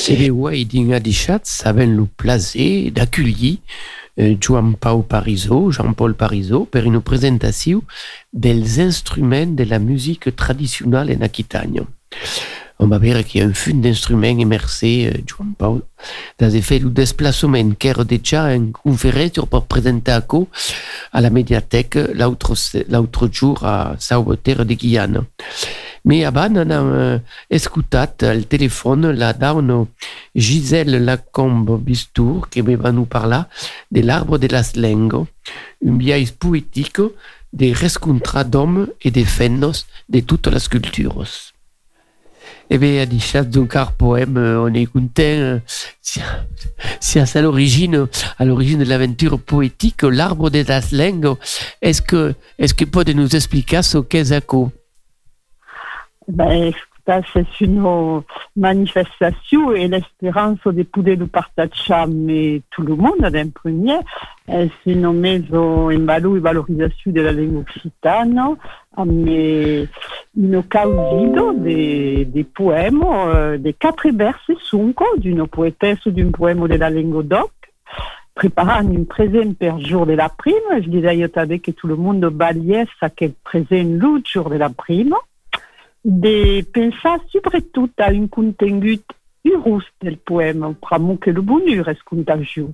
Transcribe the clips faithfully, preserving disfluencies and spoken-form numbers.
E be oai din adichat saben lo plaser d'accueillir eh, Joan Pau Parisot, Jean-Paul Parisot, per una presentació dels instruments de la musique traditionnelle en Aquitània. On va veure qu'il y a un fund d'instruments immersés, eh, Joan Pau, dans fait le déplacement qu'era déjà en conférence per presentar a la médiathèque l'autre, l'autre jour a Sauveterre de Guyane. Mais abans, on a écoutat al téléphone la dame Gisèle Lacombe Bistour qui va nous parler de l'arbre de las lengo, un biais poétique des rescontrats d'hommes et des fennos de toutes les cultures. Eh bien, à dichat d'un car poème, on est content. Si à l'origine, à l'origine de l'aventure poétique, l'arbre de las lengo, est-ce que, est-ce que peut nous expliquer ce qu'est ça? Ben, c'est une manifestation et l'espérance de pouvoir le partager avec tout le monde d'un premier. C'est une maison en valeur et valorisation de la langue occitane, mais une causa des, des poèmes, des quatre vers cinq d'une poétesse d'un poème de la langue d'oc, préparant une présent per jour de la prime. Je disais que tout le monde balayait ça qu'elle présente le jour de la prime. De pensar sobretot a un contingut urus del poema, pramo que le bonheur es contagiós.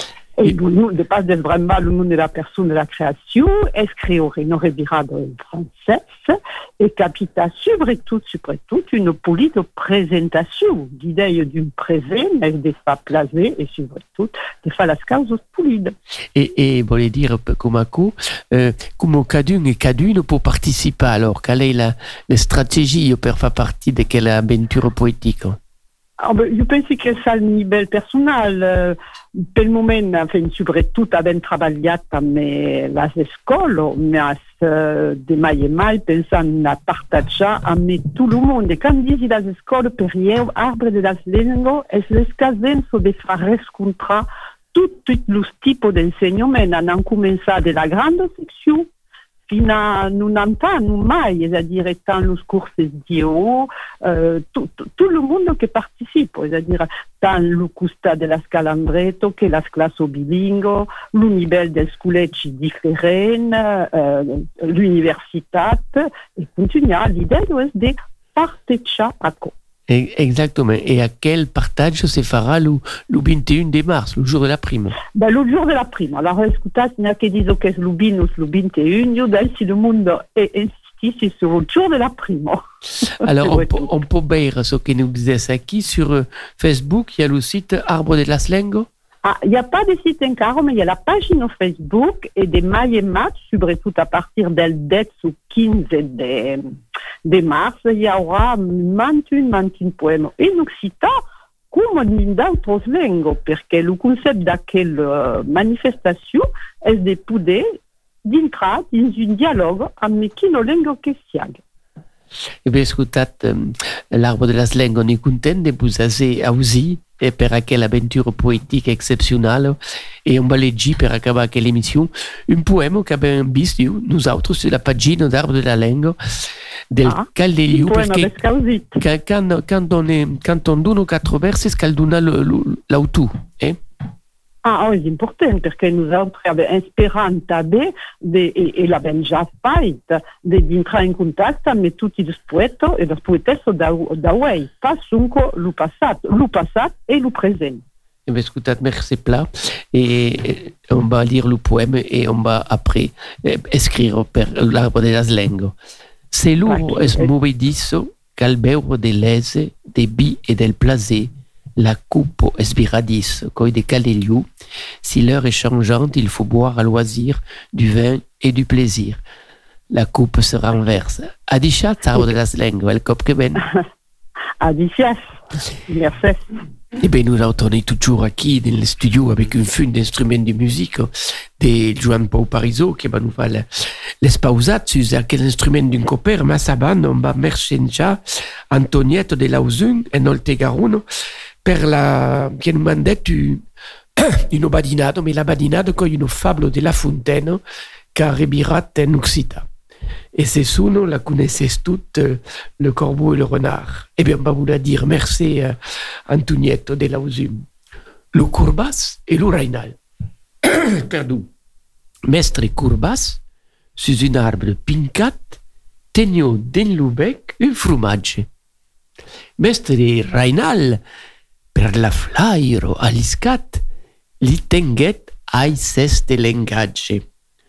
Et bonheur, de pas d'être vraiment le nom de la personne de la création, escrire no revirado en français, et capita sobretot, sobretot, une polie de présentation, d'idée d'un présent, mais de fa plaser, et sobretot, de fa las causes polides. Et, et, voulez dire, comme à coup, euh, comme cadun et cadune pour participer, alors, quelle est la, la stratégie pour faire partie de quelle aventure poétique? Ah, ben, je pense que c'est un niveau personnel. Euh, per le moment, enfin, surtout, avem treballat amb les escoles, mais euh, de mai en mai pensant a partager amb tout le monde. Quand disi les escoles, per io, arbre de las lengo, es l'escasenso de faire rencontrer tous les types d'enseignement. On a commencé de la grande section, fino a novanta anni mai, c'est-à-dire étant les cours d'I O, euh, tout, tout le monde qui participe, c'est-à-dire tant le costat de la Scalandretto que les classes bilingues, le niveau des scoleggi différents, euh, l'université, et continuer l'idée de partager à quoi. Exactement. Et à quel partage se fera le, le vingt et un de mars, le jour de la prime? Ben, le jour de la prime. Alors, écoutez, il y a qui disent que c'est le vingt ou le vingt et un, io, si le monde est insisté sur le jour de la prime. Alors, on, peut, on peut voir ce que nous disait ici sur Facebook. Il y a le site Arbre de las Lengo. Ah, il n'y a pas de site encore, mais il y a la page sur Facebook et des mai et mars, surtout à partir del dix au quinze de, de mars, il y aura vingt-un, vingt-un poèmes en occitan comme in d'autres langues, parce que le concept de quelle uh, manifestation est de pouvoir d'entrer dans un dialogue avec une langue qui siaga. Eh bien, écoutez, l'Arbre de las Lengo, on est content de vous avoir aussi et per aquella aventure poétique exceptionnelle. Et on va llegir per acabar aquella émission un poème qu'abbiamo visto nous autres sur la pagina d'Arbre de la Lengo del ah, Caldeliu, parce que quand, quand on est quand on donne quatre verses, cal dona l'auteur, eh? Ah, oui, c'est important, parce que nous autres avons espérant de, et, et l'avons déjà fait, d'entrer en contact avec tous les poètes et les poétesses d'Hawaï, pas seulement le passé, le passé et le présent. Eh bien, écoutez, merci plat. Et on va lire le poème et on va après écrire per l'Arbre de las Lengo. C'est l'uro es movedizo, qu'al beure de l'aise, des bi et del plaisir, la coupe esbiradisse, coi de Caldeliu. Si l'heure est changeante, il faut boire à loisir du vin et du plaisir. La coupe se renverse. Adichat, Arbre de las Lengo, el cop que ven. Adichat, merci. Eh bien, nous on est toujours ici dans le studio avec un fund d'instruments de musique de Joan Pau Parisot qui va nous faire l'espausat sur quel instrument d'un copain, mais ça va, on va mercenja Antoniette de Lausun et Oltegaruno per la che nous m'a dit une badinade, mais la badinade comme une fable de La Fontaine qu'a rebirat en Occitan. Et ces sons, la connaissez toutes, euh, le corbeau et le renard. Eh bien, on va vous la dire. Merci, euh, Antonietto de Lausum. Le courbas et le rainal. Pardon. Mestre courbas, sous un arbre pincat, tenio den lubec un fromage. Mestre rainal, per la flairo aliscat, li tenguet ai seste lengage.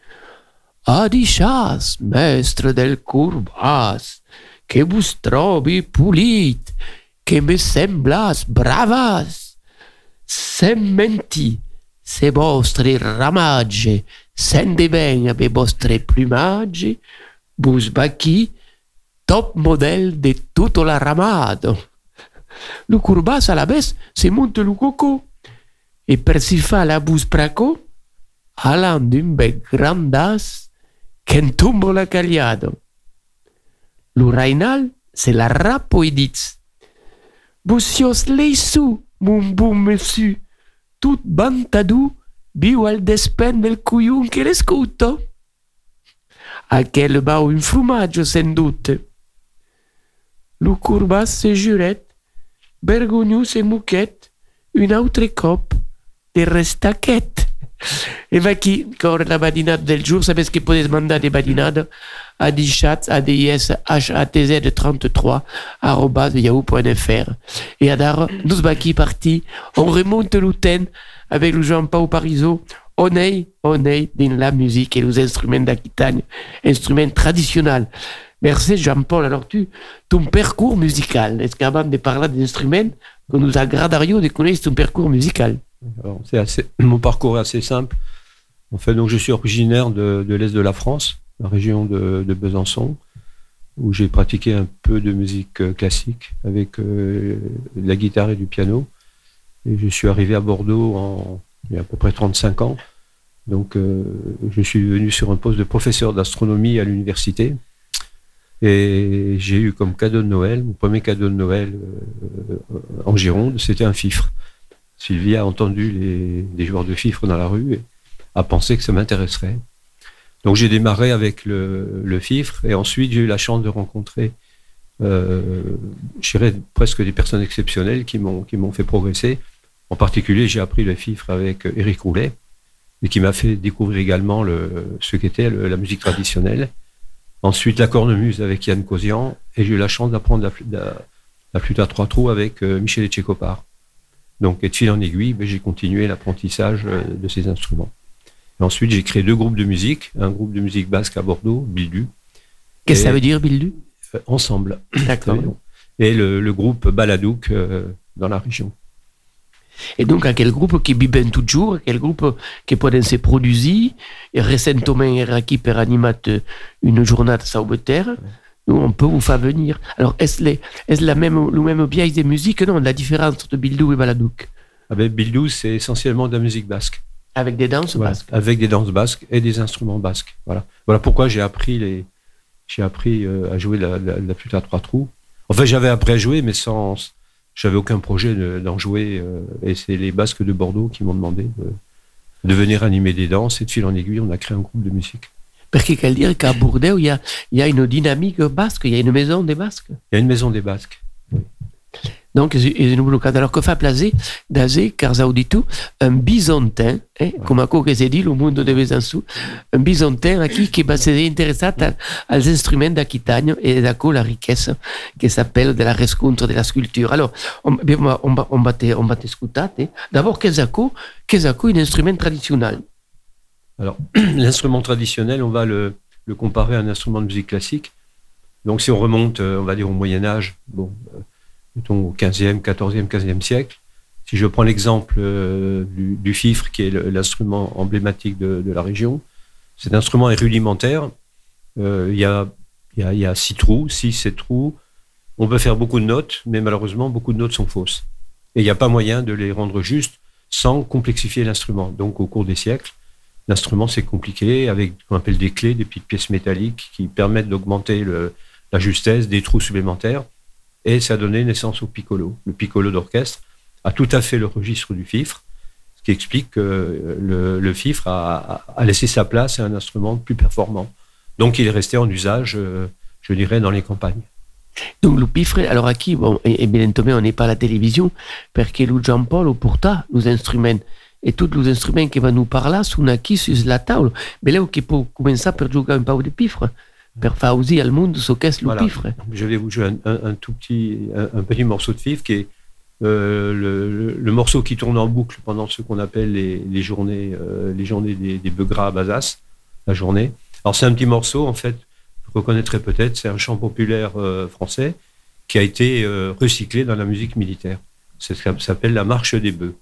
Adixas, mestre del courbas, que vos trobi pulit, que me semblas bravas. Sem menti, se vostre ramage, sende ben ave vostre plumage, vos baqui top model de tutto la ramado. Le courbas à la baisse, se monte le coco, et per si fa la bus praco, allant d'un bec grandas, qu'en tombe la cagliado. Le rainal, c'est la rapoiditz. Bussios leisu, mon bon monsieur, tout bantadou, biu al despen del couillon che l'escuto. A quel bau un frumaggio, sen doute. Le courbas se juret, bergognus et mouquet, une autre cop de restaquette. E va qui, quand la badinade del jour, savez ce que podez mandar des badinades à dichat, a d i s h a t z trente-trois, arrobas yahoo point f r. Et à dar, nous baki parti, on remonte l'outen avec le Jean-Paul Parisot, on est, on est dans la musique et les instruments d'Aquitagne, instruments traditionnels. Merci Jean-Paul, alors tu, ton parcours musical, est-ce qu'avant de parler des instruments, que nous agraderions de connaître ton parcours musical? Alors, c'est assez, mon parcours est assez simple. En fait, donc, je suis originaire de, de l'Est de la France, la région de, de Besançon, où j'ai pratiqué un peu de musique classique avec euh, de la guitare et du piano. Et je suis arrivé à Bordeaux en, il y a à peu près trente-cinq ans. Donc, euh, je suis venu sur un poste de professeur d'astronomie à l'université. Et j'ai eu comme cadeau de Noël, mon premier cadeau de Noël euh, en Gironde, c'était un fifre. Sylvie a entendu les, des joueurs de fifre dans la rue et a pensé que ça m'intéresserait. Donc j'ai démarré avec le, le fifre et ensuite j'ai eu la chance de rencontrer euh, je dirais presque des personnes exceptionnelles qui m'ont, qui m'ont fait progresser. En particulier, j'ai appris le fifre avec Éric Roulet et qui m'a fait découvrir également le, ce qu'était le, la musique traditionnelle. Ensuite, la cornemuse avec Yann Kosian et j'ai eu la chance d'apprendre la, la, la flûte à trois trous avec euh, Michel Etchekopar. Donc, et de fil en aiguille, ben, j'ai continué l'apprentissage de ces instruments. Et ensuite, j'ai créé deux groupes de musique. Un groupe de musique basque à Bordeaux, Bildu. Qu'est-ce que ça veut dire, Bildu? euh, Ensemble. D'accord. Et le, le groupe Baladouk euh, dans la région. Et donc, à quel groupe qui vivent toujours, quel groupe qui peut se produire, et récemment, era qui per animat une journée de Saubeterre, où on peut vous faire venir. Alors, est-ce, les, est-ce la même, le même biais des musiques? Non, la différence entre Bildu et Baladouk. Ah ben, Bildu, c'est essentiellement de la musique basque. Avec des danses voilà. basques. Avec des danses basques et des instruments basques. Voilà, voilà pourquoi j'ai appris, les, j'ai appris euh, à jouer la, la, la flûte à trois trous. Enfin, j'avais appris à jouer, mais sans... J'avais aucun projet de, d'en jouer. Euh, et c'est les Basques de Bordeaux qui m'ont demandé de, de venir animer des danses. Et de fil en aiguille, on a créé un groupe de musique. Parce qu'il faut dire qu'à Bordeaux, il y a, il y a une dynamique basque, il y a une maison des Basques. Il y a une maison des Basques, oui. Donc, c'est un cas. Alors, que fait plaisir d'aller, car ça dit tout, un bisontin, eh, ouais. Comme à quoi que c'est dit, le monde de Besançon, un bisontin qui, qui va s'intéresser aux instruments d'Aquitagne et d'accord la richesse qui s'appelle de la rescontre de la sculpture. Alors, on, on va, on va, on va, te, on va t'écouter. Eh. D'abord, qu'est-ce que un instrument traditionnel? Alors, l'instrument traditionnel, on va le, le comparer à un instrument de musique classique. Donc, si on remonte, on va dire au Moyen-Âge, bon, mettons au quinzième, quatorzième, quinzième siècle, si je prends l'exemple euh, du, du fifre, qui est le, l'instrument emblématique de, de la région, cet instrument est rudimentaire. Euh, il y a, il y a, il y a six trous, six, sept trous. On peut faire beaucoup de notes, mais malheureusement, beaucoup de notes sont fausses. Et il n'y a pas moyen de les rendre justes sans complexifier l'instrument. Donc, au cours des siècles, l'instrument s'est compliqué avec ce qu'on appelle des clés, des petites pièces métalliques qui permettent d'augmenter le, la justesse des trous supplémentaires. Et ça a donné naissance au piccolo. Le piccolo d'orchestre a tout à fait le registre du fifre, ce qui explique que le, le fifre a, a laissé sa place à un instrument plus performant. Donc il est resté en usage, euh, je dirais, dans les campagnes. Donc le pifre, alors qui, bon, evidentemente on n'est pas à la télévision, perché lo Giampaolo porta los instruments, e tutti gli strumenti che vanno parlare sono qui sulla tavola. Bello che può cominciare per giocare un po' di pifre, per fare aussi al mondo ce qu'est le voilà. pifre. Je vais vous jouer un, un, un tout petit, un, un petit morceau de fifre qui est euh, le, le, le morceau qui tourne en boucle pendant ce qu'on appelle les, les journées, euh, les journées des, des Beugras à Bazas, la journée. Alors c'est un petit morceau, en fait, vous reconnaîtrez peut-être, c'est un chant populaire euh, français qui a été euh, recyclé dans la musique militaire. C'est, ça s'appelle la marche des bœufs.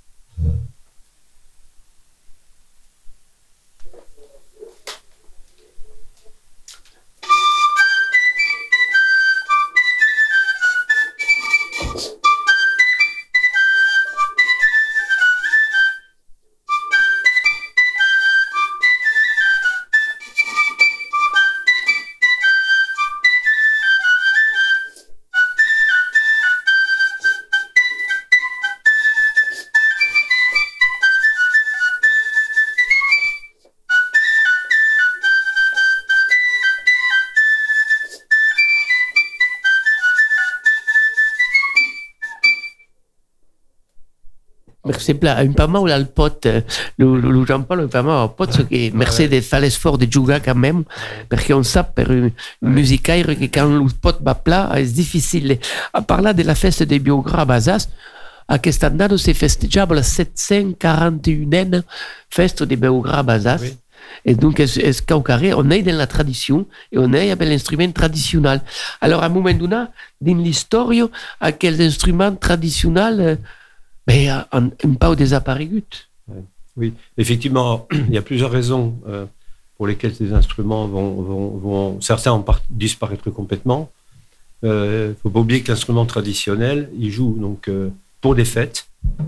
Merci pla, un po' mal al pot, lo, lo Giampaolo un po' mal al pot, che Mercedes fa l'esforzo di giocare quand même, perché on sa per un musicaire che quand lo pot va pla è difficile. A parlare della festa dei Beugras a Bazas, a quest'anno si festeggiava la settecentoquarantunesima festa dei Beugras a Bazas. Oui. Et donc, est-ce qu'au carré, on est dans la tradition et on est avec l'instrument traditionnel. Alors, à un moment donné, dans l'histoire, à quels instruments traditionnels ben, un, un peu disparu. Oui, effectivement, il y a plusieurs raisons euh, pour lesquelles ces instruments vont, vont, vont certains en part, disparaître complètement. Il euh, ne faut pas oublier que l'instrument traditionnel, il joue donc, euh, pour des fêtes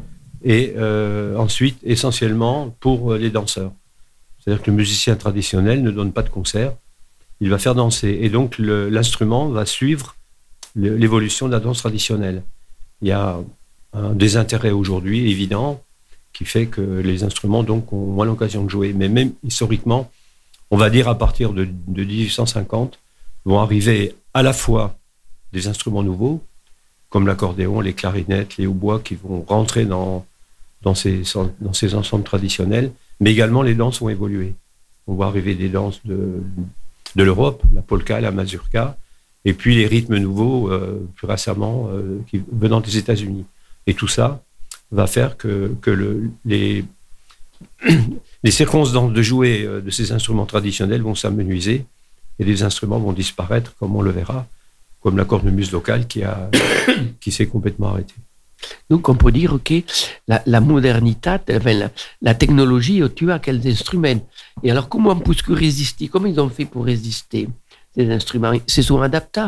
et euh, ensuite essentiellement pour les danseurs. C'est-à-dire que le musicien traditionnel ne donne pas de concert, il va faire danser. Et donc le, l'instrument va suivre le, l'évolution de la danse traditionnelle. Il y a un désintérêt aujourd'hui évident qui fait que les instruments donc, ont moins l'occasion de jouer. Mais même historiquement, on va dire à partir de, de dix-huit cent cinquante, vont arriver à la fois des instruments nouveaux, comme l'accordéon, les clarinettes, les hautbois, qui vont rentrer dans, dans, ces, dans ces ensembles traditionnels, mais également les danses vont évoluer. On voit arriver des danses de, de l'Europe, la polka, la mazurka, et puis les rythmes nouveaux, euh, plus récemment, euh, qui, venant des États-Unis. Et tout ça va faire que, que le, les, les circonstances de jouer de ces instruments traditionnels vont s'amenuiser et les instruments vont disparaître, comme on le verra, comme la cornemuse locale qui, a, qui s'est complètement arrêtée. Donc on peut dire que la, la modernité, enfin, la, la technologie a tué quels instruments. Et alors comment on peut résister? Comment ils ont fait pour résister, ces instruments? Ils se sont adaptés?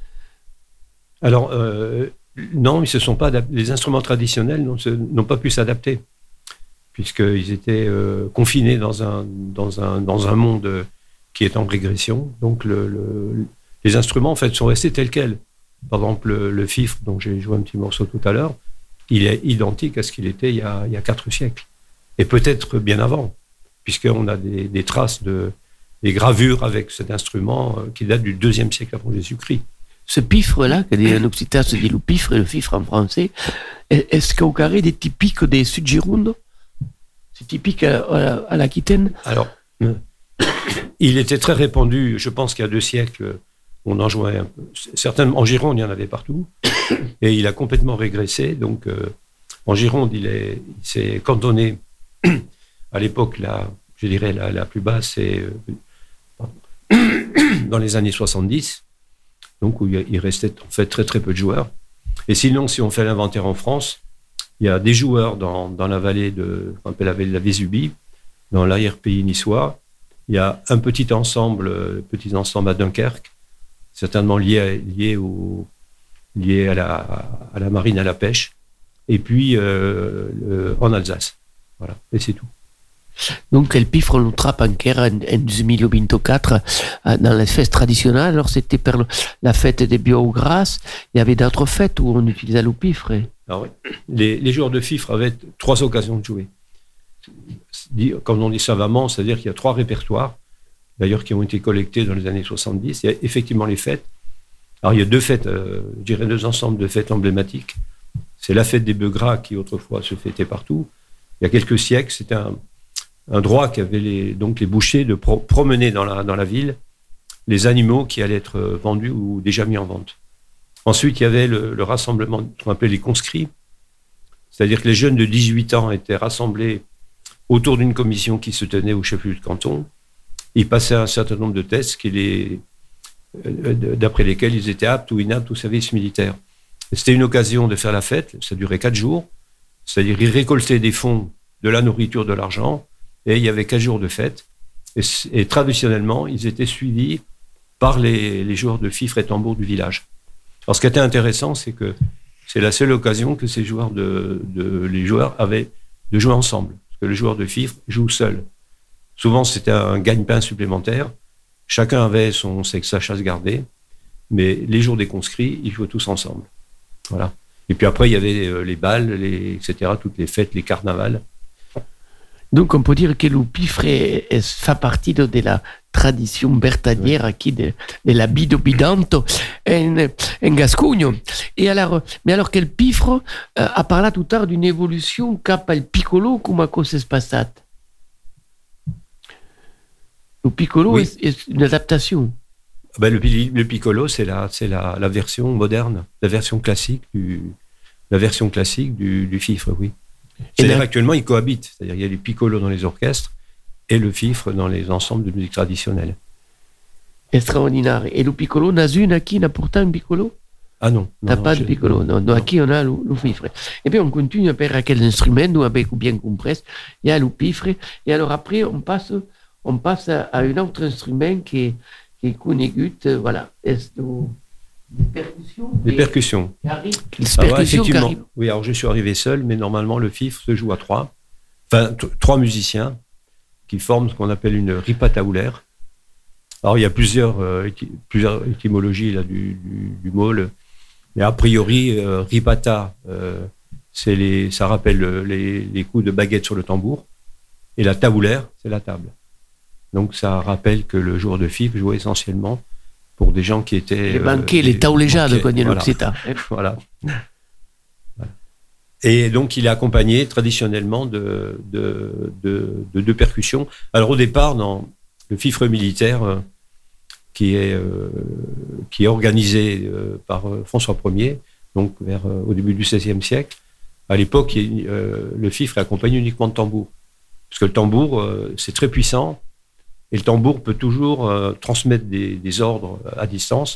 Alors, euh, non, ils se sont pas adaptés. Les instruments traditionnels n'ont, n'ont pas pu s'adapter, puisqu'ils étaient euh, confinés dans un, dans, un, dans un monde qui est en régression. Donc le, le, les instruments, en fait, sont restés tels quels. Par exemple, le, le fifre, dont j'ai joué un petit morceau tout à l'heure, il est identique à ce qu'il était il y a, il y a quatre siècles. Et peut-être bien avant, puisqu'on a des, des traces, de, des gravures avec cet instrument euh, qui datent du deuxième siècle avant Jésus-Christ. Ce pifre-là, que en occitan se dit le pifre et le fifre en français, est-ce qu'au carré est typique des Sud-Gironde? C'est typique à, à, à l'Aquitaine? Alors, euh, il était très répandu, je pense qu'il y a deux siècles, on en jouait un peu. Certainement, en Gironde, il y en avait partout, et il a complètement régressé. Donc, euh, en Gironde, il, est, il s'est cantonné à l'époque, la, je dirais, la, la plus basse, c'est euh, dans les années soixante-dix. Donc où il restait en fait très très peu de joueurs. Et sinon, si on fait l'inventaire en France, il y a des joueurs dans, dans la vallée de, on appelle la vallée de la Vésubie, dans l'arrière-pays niçois. Il y a un petit ensemble, petit ensemble à Dunkerque, certainement lié à, lié au, lié à la, à la marine, à la pêche. Et puis euh, le, en Alsace. Voilà. Et c'est tout. Donc, le pifre, on le trappe encore en, en deux mille vingt-quatre dans les fêtes traditionnelles. Alors, c'était pour la fête des Beugras. Il y avait d'autres fêtes où on utilisait le pifre. Alors, oui. les, les joueurs de fifre avaient trois occasions de jouer. Comme on dit savamment, c'est-à-dire qu'il y a trois répertoires. d'ailleurs, qui ont été collectés dans les années soixante-dix. Il y a effectivement les fêtes. Alors, il y a deux fêtes, euh, je dirais deux ensembles de fêtes emblématiques. C'est la fête des bœufs gras qui, autrefois, se fêtait partout. Il y a quelques siècles, c'était un, un droit qu'avaient les, donc les bouchers de pro- promener dans la, dans la ville les animaux qui allaient être vendus ou déjà mis en vente. Ensuite, il y avait le, le rassemblement qu'on appelait les conscrits, c'est-à-dire que les jeunes de dix-huit ans étaient rassemblés autour d'une commission qui se tenait au chef-lieu de canton. Ils passaient un certain nombre de tests qui les, euh, d'après lesquels ils étaient aptes ou inaptes au service militaire. Et c'était une occasion de faire la fête, ça durait quatre jours, c'est-à-dire ils récoltaient des fonds, de la nourriture, de l'argent, et il y avait quatre jours de fête. Et, et traditionnellement, ils étaient suivis par les, les joueurs de fifre et tambour du village. Alors, ce qui était intéressant, c'est que c'est la seule occasion que ces joueurs de, de les joueurs avaient de jouer ensemble. Parce que le joueur de fifre joue seul. Souvent, c'était un gagne-pain supplémentaire. Chacun avait son, sa chasse gardée. Mais les jours des conscrits, ils jouaient tous ensemble. Voilà. Et puis après, il y avait les balles, les, et cetera, toutes les fêtes, les carnavals. Donc, on peut dire que le pifre est, est, fait partie de, de la tradition bertanière oui. qui de, de la bido bidanto en, en Gascogne. Et alors, mais alors que le pifre euh, a parlé tout tard d'une évolution cap al piccolo, comment ça se passe? Le piccolo oui. est, est une adaptation. Ben, le, le piccolo, c'est la, c'est la, la version moderne, la version classique du, la version classique du, du fifre, oui. C'est-à-dire là, actuellement, ils cohabitent. C'est-à-dire il y a les piccolos dans les orchestres et le fifre dans les ensembles de musique traditionnelle. Extraordinaire. Et le piccolo, n'a une qui n'a pourtant un piccolo? Ah non. T'as pas de piccolo. Non, non, qui on a le, le fifre. Et puis on continue à faire quel instrument, nous, avec bien compris. Il y a le fifre. Et alors après, on passe, on passe à, à un autre instrument qui est, qui est connu, voilà. Est Des percussions. Des percussions. Ah, alors, effectivement. Oui, alors je suis arrivé seul, mais normalement le fifre se joue à trois. Enfin, t- trois musiciens qui forment ce qu'on appelle une ripata oulaire. Alors il y a plusieurs, euh, éty- plusieurs étymologies là, du, du, du mot. Le, mais a priori, euh, ripata, euh, c'est les, ça rappelle les, les coups de baguette sur le tambour. Et la taboulaire, c'est la table. Donc ça rappelle que le joueur de fifre jouait essentiellement pour des gens qui étaient... Les banquets, euh, les taulejades, comme dit l'Occitane. Voilà. Et donc, il est accompagné traditionnellement de, de, de, de deux percussions. Alors, au départ, dans le fifre militaire, euh, qui, est, euh, qui est organisé euh, par euh, François Ier, donc vers, euh, au début du seizième siècle, à l'époque, il, euh, le fifre est accompagné uniquement de tambour. Parce que le tambour, euh, c'est très puissant. Et le tambour peut toujours euh, transmettre des, des ordres à distance,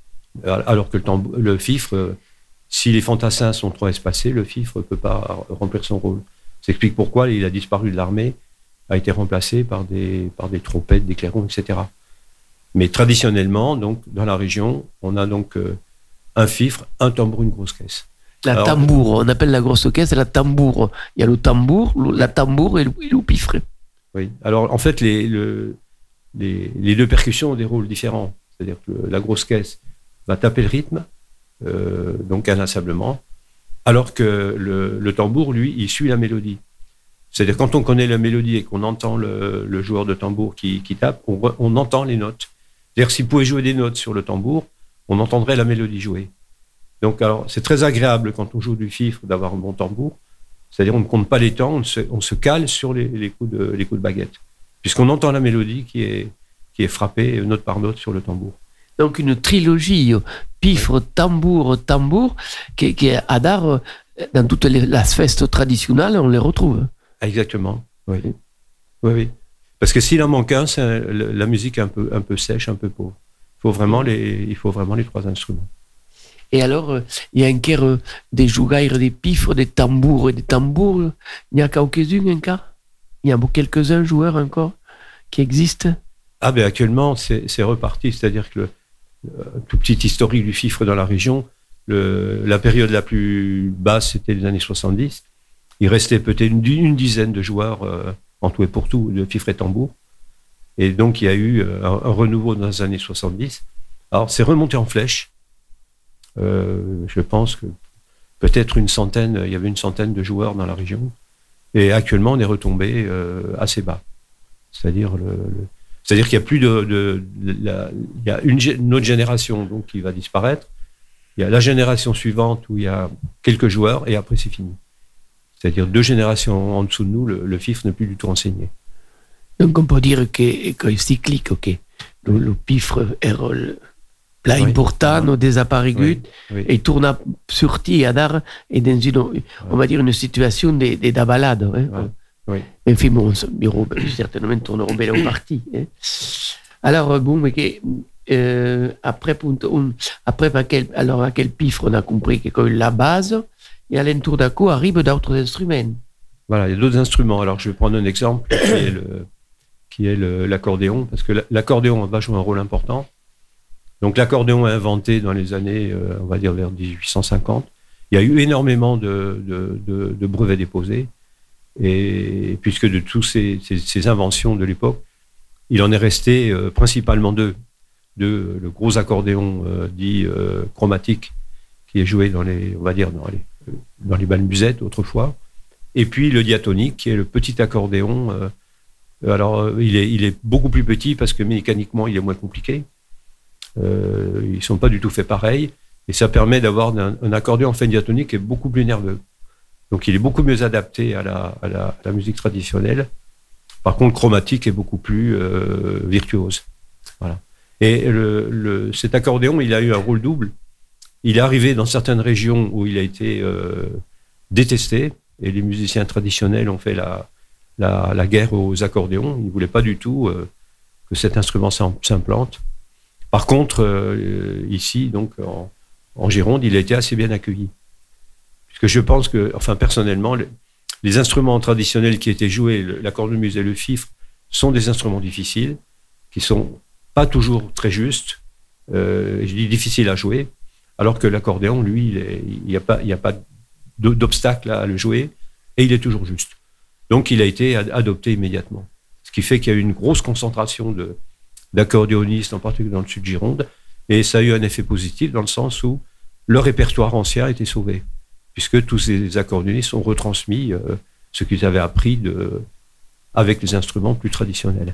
alors que le, tambour, le fifre, euh, si les fantassins sont trop espacés, le fifre ne peut pas remplir son rôle. Ça explique pourquoi il a disparu de l'armée, a été remplacé par des, par des trompettes, des clairons, et cetera. Mais traditionnellement, donc, dans la région, on a donc euh, un fifre, un tambour, une grosse caisse. La alors, tambour, on appelle la grosse caisse la tambour. Il y a le tambour, la tambour et le, et le pifre. Oui, alors en fait, les, le, les, les deux percussions ont des rôles différents. C'est-à-dire que le, la grosse caisse va taper le rythme, euh, donc inlassablement, alors que le, le tambour, lui, il suit la mélodie. C'est-à-dire quand on connaît la mélodie et qu'on entend le, le joueur de tambour qui, qui tape, on, on entend les notes. C'est-à-dire s'il pouvait jouer des notes sur le tambour, on entendrait la mélodie jouer. Donc alors, c'est très agréable quand on joue du fifre d'avoir un bon tambour. C'est-à-dire on ne compte pas les temps, on se, on se cale sur les, les, coups de, les coups de baguette, puisqu'on entend la mélodie qui est, qui est frappée note par note sur le tambour. Donc une trilogie pifre, tambour, tambour, qui, qui est à d'art, dans toutes les la fêtes traditionnelles, on les retrouve. Exactement, oui. Oui, oui. Parce que s'il en manque un, c'est un, la musique est un peu, un peu sèche, un peu pauvre. Il faut vraiment les, il faut vraiment les trois instruments. Et alors, il y a encore euh, des jougaires, des pifres, des tambours et des tambours. Il y a quelques-uns encore. Il y a quelques-uns joueurs encore qui existent. Ah ben actuellement, c'est, c'est reparti. C'est-à-dire que le, le tout petit historique du fifre dans la région, le, la période la plus basse, c'était les années soixante-dix. Il restait peut-être une, une dizaine de joueurs euh, en tout et pour tout de fifre et tambour. Et donc, il y a eu un, un renouveau dans les années soixante-dix. Alors, c'est remonté en flèche. Euh, je pense que peut-être une centaine, il y avait une centaine de joueurs dans la région. Et actuellement, on est retombé euh, assez bas. C'est-à-dire, le, le, C'est-à-dire qu'il y a plus de, de, de la, il y a une, une autre génération donc qui va disparaître. Il y a la génération suivante où il y a quelques joueurs et après c'est fini. C'est-à-dire deux générations en dessous de nous, le, le fifre n'est plus du tout enseigné. Donc on peut dire que, que c'est cyclique, ok. Le, le pifre est le plat oui. important, oui. des appareils oui. oui. et tourne à sorti à dar et dans une, oui. on va dire une situation de, de, de balade. Hein. Oui. Oui. Enfin bon, bureau, certainement tourneront bien au parti. Hein. Alors bon, mais que, euh, après, on, après à quel, alors à quel pifre on a compris que la base et à l'entour d'un coup arrivent d'autres instruments. Voilà, il y a d'autres instruments. Alors je vais prendre un exemple qui est le qui est le, l'accordéon, parce que l'accordéon va jouer un rôle important. Donc l'accordéon est inventé dans les années, euh, on va dire vers dix-huit cent cinquante. Il y a eu énormément de, de, de, de brevets déposés, et puisque de toutes ces, ces, ces inventions de l'époque, il en est resté euh, principalement deux. deux. Le gros accordéon euh, dit euh, chromatique, qui est joué dans les, on va dire, dans les, dans les balmusettes autrefois, et puis le diatonique, qui est le petit accordéon. Euh, alors, il est, il est beaucoup plus petit parce que mécaniquement, il est moins compliqué. Euh, ils ne sont pas du tout faits pareil. Et ça permet d'avoir un, un accordéon en fin diatonique qui est beaucoup plus nerveux. Donc, il est beaucoup mieux adapté à la, à la, à la musique traditionnelle. Par contre, chromatique est beaucoup plus euh, virtuose. Voilà. Et le, le, cet accordéon, il a eu un rôle double. Il est arrivé dans certaines régions où il a été euh, détesté. Et les musiciens traditionnels ont fait la... La, la guerre aux accordéons. Ils ne voulaient pas du tout euh, que cet instrument s'implante. Par contre, euh, ici, donc en, en Gironde, il a été assez bien accueilli. Puisque je pense que, enfin personnellement, les, les instruments traditionnels qui étaient joués, le, la cornemuse et le fifre, sont des instruments difficiles, qui ne sont pas toujours très justes. Euh, je dis difficiles à jouer, alors que l'accordéon, lui, il n'y a pas, il a pas d'obstacle à le jouer, et il est toujours juste. Donc, il a été adopté immédiatement. Ce qui fait qu'il y a eu une grosse concentration de, d'accordéonistes, en particulier dans le sud Gironde, et ça a eu un effet positif dans le sens où le répertoire ancien a été sauvé, puisque tous ces accordéonistes ont retransmis euh, ce qu'ils avaient appris de, avec les instruments plus traditionnels.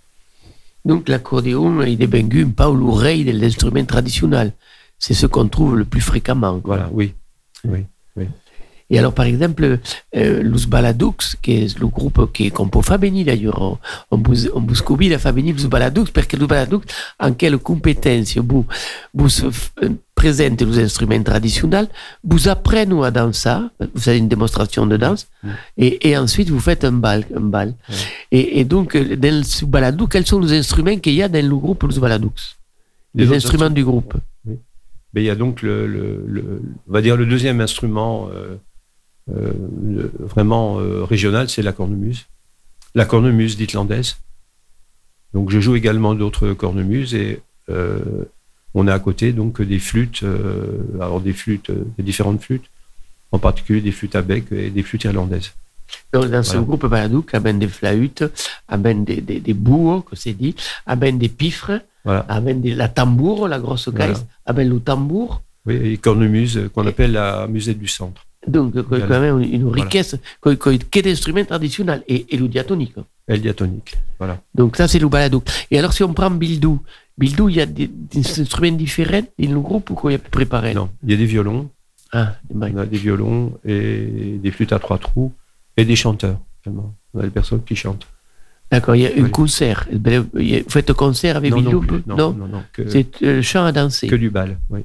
Donc, l'accordéon, il est bien pas l'oreille de l'instrument traditionnel. C'est ce qu'on trouve le plus fréquemment. Quoi. Voilà, oui, oui, oui. Et alors, par exemple, euh, Los Baladux, qui est le groupe qui compone Fabeni, d'ailleurs, on, on, bus, on buscobi la Fabeni Los Baladux, parce que Los Baladux, en quelle compétence vous, vous présentez les instruments traditionnels, vous apprenez à danser, vous avez une démonstration de danse, mmh. et, et ensuite vous faites un bal. Un bal. Mmh. Et, et donc, dans Los Baladux, quels sont les instruments qu'il y a dans le groupe Los Baladux? Les, les instruments, instruments du groupe. Oui. Mais il y a donc, le, le, le, on va dire, le deuxième instrument euh, Euh, le, vraiment euh, régional, c'est la cornemuse. La cornemuse d'Itlandaise. Donc je joue également d'autres cornemuses et euh, on a à côté donc des flûtes, euh, alors des flûtes, euh, des différentes flûtes, en particulier des flûtes à bec et des flûtes irlandaises. Donc dans ce voilà. groupe Baladouk, il y a des flûtes, il y a des, des, des bouos, que c'est dit, il y a des pifres, voilà. il y a la tambour, la grosse caisse, il y a le tambour. Oui, et cornemuse qu'on appelle la musette du centre. Donc, voilà. quand même une richesse, voilà. que d'instruments traditionnels, et, et le diatonique. Et le diatonique, voilà. Donc, ça, c'est le baladouk. Et alors, si on prend Bildou, Bildou, il y a des, des instruments différents dans le groupe ou quoi, il y a préparé? Non, il y a des violons. Ah, on a des violons et des flûtes à trois trous et des chanteurs. Vraiment. On a des personnes qui chantent. D'accord, il y a un oui. concert. Vous faites un concert avec non, Bildou? Non, non, non, non, non que, c'est le chant à danser. Que du bal, oui.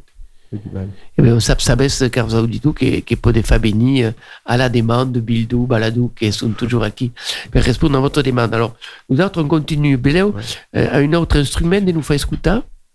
Eh bien, on s'aperçoit car vous avez dit tout que peut des Fabeni à la demande de Bildou, Baladou, qui sont toujours acquis pour répondre à votre demande. Alors, nous autres, on continue. Béléo, ouais. euh, à un autre instrument de nous faire écouter.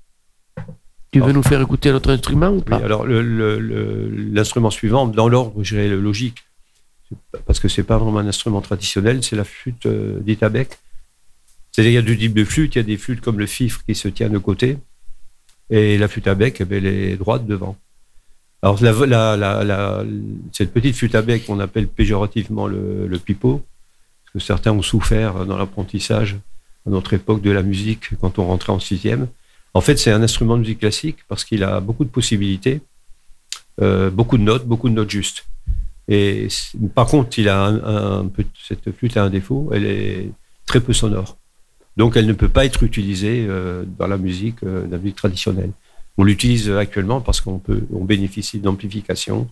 Tu veux oh. nous faire écouter notre instrument ou pas? Oui, alors, le, le, le, l'instrument suivant, dans l'ordre, je dirais le logique, parce que c'est pas vraiment un instrument traditionnel, c'est la flûte euh, dite à bec. C'est-à-dire, il y a deux types de flûtes. Il y a des flûtes comme le fifre qui se tient de côté. Et la flûte à bec, elle est droite devant. Alors, la, la, la, la, cette petite flûte à bec qu'on appelle péjorativement le, le pipeau, parce que certains ont souffert dans l'apprentissage à notre époque de la musique quand on rentrait en sixième. En fait, c'est un instrument de musique classique parce qu'il a beaucoup de possibilités, euh, beaucoup de notes, beaucoup de notes justes. Et par contre, il a un, un, un peu, cette flûte a un défaut, elle est très peu sonore. Donc, elle ne peut pas être utilisée euh, dans la musique, euh, la musique traditionnelle. On l'utilise actuellement parce qu'on peut, on bénéficie d'amplification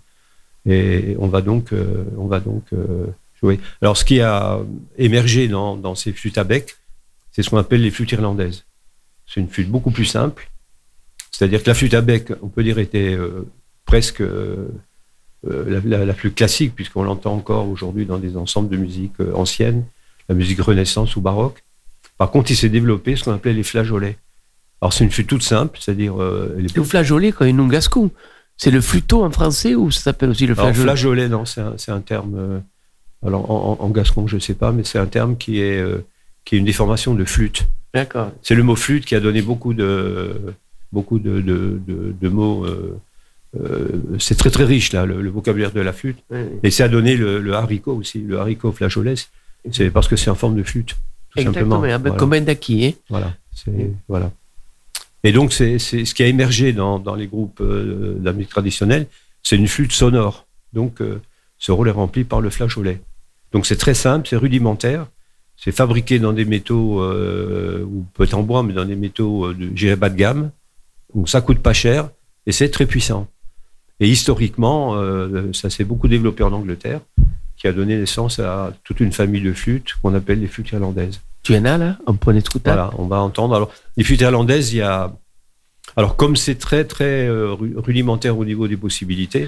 et on va donc, euh, on va donc euh, jouer. Alors, ce qui a émergé dans, dans ces flûtes à bec, c'est ce qu'on appelle les flûtes irlandaises. C'est une flûte beaucoup plus simple. C'est-à-dire que la flûte à bec, on peut dire, était euh, presque euh, la, la, la flûte classique, puisqu'on l'entend encore aujourd'hui dans des ensembles de musique euh, ancienne, la musique renaissance ou baroque. Par contre, il s'est développé ce qu'on appelait les flageolets. Alors, c'est une flûte toute simple, c'est-à-dire... Euh, les... Le flageolet, quand il nous gascon, c'est le flûteau en français ou ça s'appelle aussi le flageolet? Alors, flageolet, non, c'est un, c'est un terme... Euh, alors, en, en gascon, je ne sais pas, mais c'est un terme qui est, euh, qui est une déformation de flûte. D'accord. C'est le mot flûte qui a donné beaucoup de, beaucoup de, de, de, de mots... Euh, euh, c'est très, très riche, là, le, le vocabulaire de la flûte. Oui. Et ça a donné le, le haricot aussi. Le haricot flageolet, c'est parce que c'est en forme de flûte. Tout Exactement, simplement. Voilà. Comme un daki, hein. Voilà, c'est, oui. Voilà. Et donc, c'est, c'est ce qui a émergé dans, dans les groupes euh, de la musique traditionnelle, c'est une flûte sonore. Donc, euh, ce rôle est rempli par le flageolet. Donc, c'est très simple, c'est rudimentaire. C'est fabriqué dans des métaux, euh, ou peut-être en bois, mais dans des métaux euh, de, je dirais, bas de gamme. Donc, ça coûte pas cher et c'est très puissant. Et historiquement, euh, ça s'est beaucoup développé en Angleterre, qui a donné naissance à toute une famille de flûtes qu'on appelle les flûtes irlandaises. Tu en as là? On peut être Voilà, on va entendre. Alors, les flûtes irlandaises, il y a... Alors, comme c'est très, très euh, rudimentaire au niveau des possibilités,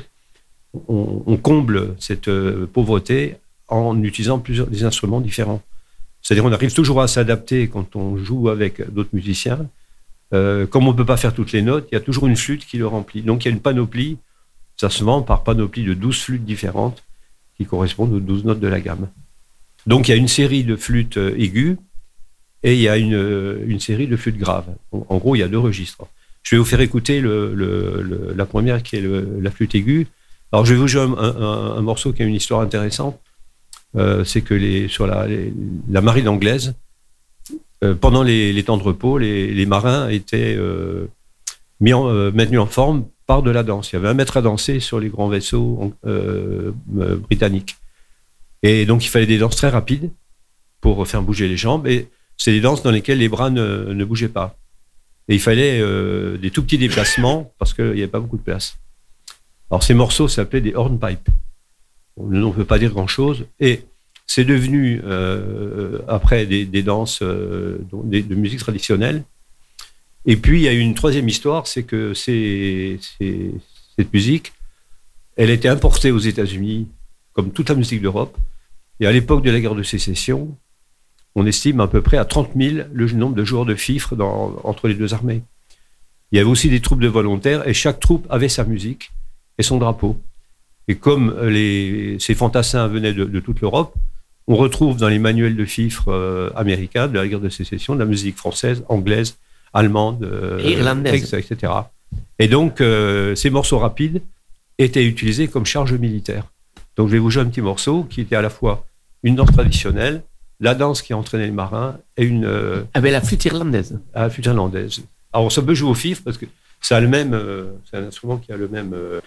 on, on comble cette euh, pauvreté en utilisant plusieurs des instruments différents. C'est-à-dire, on arrive toujours à s'adapter quand on joue avec d'autres musiciens. Euh, comme on ne peut pas faire toutes les notes, il y a toujours une flûte qui le remplit. Donc, il y a une panoplie. Ça se vend par panoplie de douze flûtes différentes qui correspondent aux douze notes de la gamme. Donc, il y a une série de flûtes aiguës et il y a une, une série de flûtes graves. En, en gros, il y a deux registres. Je vais vous faire écouter le, le, le, la première qui est le, la flûte aiguë. Alors, je vais vous jouer un, un, un morceau qui a une histoire intéressante. Euh, c'est que les, sur la, les, la marine anglaise, euh, pendant les, les temps de repos, les, les marins étaient euh, mis en, euh, maintenus en forme par de la danse. Il y avait un maître à danser sur les grands vaisseaux euh, euh, britanniques. Et donc, il fallait des danses très rapides pour faire bouger les jambes. Et c'est des danses dans lesquelles les bras ne, ne bougeaient pas. Et il fallait euh, des tout petits déplacements parce qu'il n'y avait pas beaucoup de place. Alors, ces morceaux s'appelaient des hornpipes. On ne peut pas dire grand-chose. Et c'est devenu, euh, après, des, des danses euh, des, de musique traditionnelle. Et puis, il y a eu une troisième histoire, c'est que ces, ces, cette musique, elle était importée aux États-Unis, comme toute la musique d'Europe. Et à l'époque de la guerre de sécession, on estime à peu près à trente mille le nombre de joueurs de fifre dans, entre les deux armées. Il y avait aussi des troupes de volontaires, et chaque troupe avait sa musique et son drapeau. Et comme les, ces fantassins venaient de, de toute l'Europe, on retrouve dans les manuels de fifre euh, américains de la guerre de sécession de la musique française, anglaise, allemande, euh, irlandaise, et cetera. Et donc, euh, ces morceaux rapides étaient utilisés comme charge militaire. Donc, je vais vous jouer un petit morceau qui était à la fois une danse traditionnelle, la danse qui entraînait les marins et une... Euh, ah ben la flûte irlandaise. Ah, la flûte irlandaise. Alors, ça peut jouer au fifre parce que ça a le même... Euh, c'est un instrument qui a le même... Euh,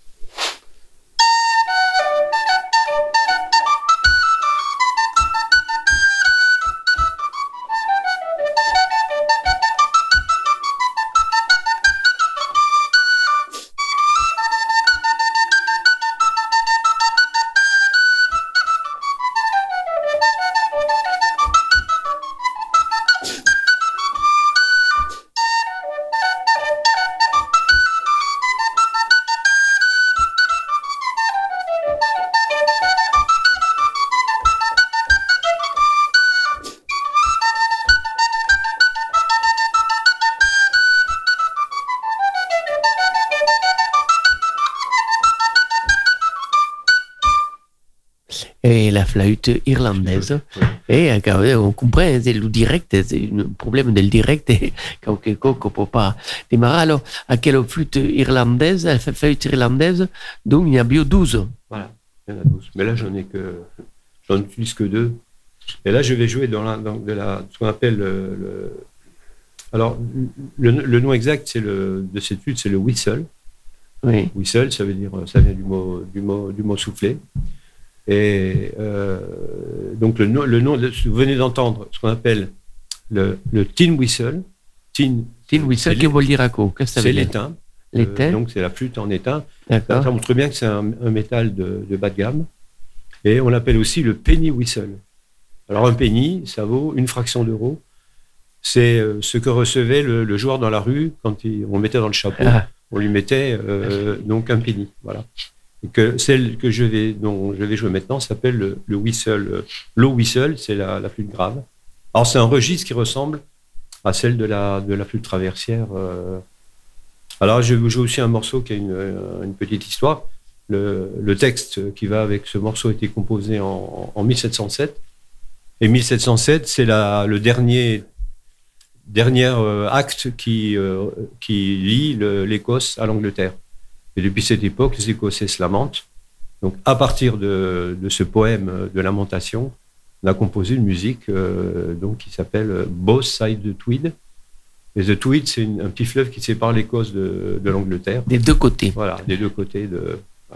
Et la flûte irlandaise. Oui. Et on comprend, c'est le direct, c'est un problème del direct, et quelque chose qu'on ne peut pas démarrer. Alors, à quelle flûte irlandaise, la flûte irlandaise, donc il y a bio douze. Voilà, il y en a douze. Mais là, j'en ai que, j'en utilise que deux. Et là, je vais jouer dans, la, dans de la, ce qu'on appelle le, le alors, le, le nom exact c'est le, de cette flûte, c'est le whistle. Oui. Whistle, ça veut dire, ça vient du mot, du mot, du mot souffler. Et euh, donc le nom, le nom, vous venez d'entendre ce qu'on appelle le, le tin whistle. Tin, tin whistle, qui veut dire à quoi? Qu'est-ce que ça veut C'est dire? l'étain. L'étain. Euh, donc c'est la flûte en étain. D'accord. Ça montre bien que c'est un, un métal de, de bas de gamme. Et on l'appelle aussi le penny whistle. Alors un penny, ça vaut une fraction d'euro. C'est euh, ce que recevait le, le joueur dans la rue quand il, on le mettait dans le chapeau. Ah. On lui mettait euh, donc un penny. Voilà. Et que celle que je vais, dont je vais jouer maintenant s'appelle le, le whistle, euh, low whistle, c'est la, la flûte grave. Alors c'est un registre qui ressemble à celle de la, de la flûte traversière. Euh. Alors je vais vous jouer aussi un morceau qui a une, une petite histoire. Le, le texte qui va avec ce morceau a été composé en, en mille sept cent sept. Et mille sept cent sept, c'est la, le dernier, dernier euh, acte qui, euh, qui lie le, l'Écosse à l'Angleterre. Et depuis cette époque, les Écossais se lamentent. Donc, à partir de, de ce poème de lamentation, on a composé une musique euh, donc, qui s'appelle Both Sides of Tweed. Et The Tweed, c'est une, un petit fleuve qui sépare l'Écosse de, de l'Angleterre. Des deux côtés. Voilà, des deux côtés de...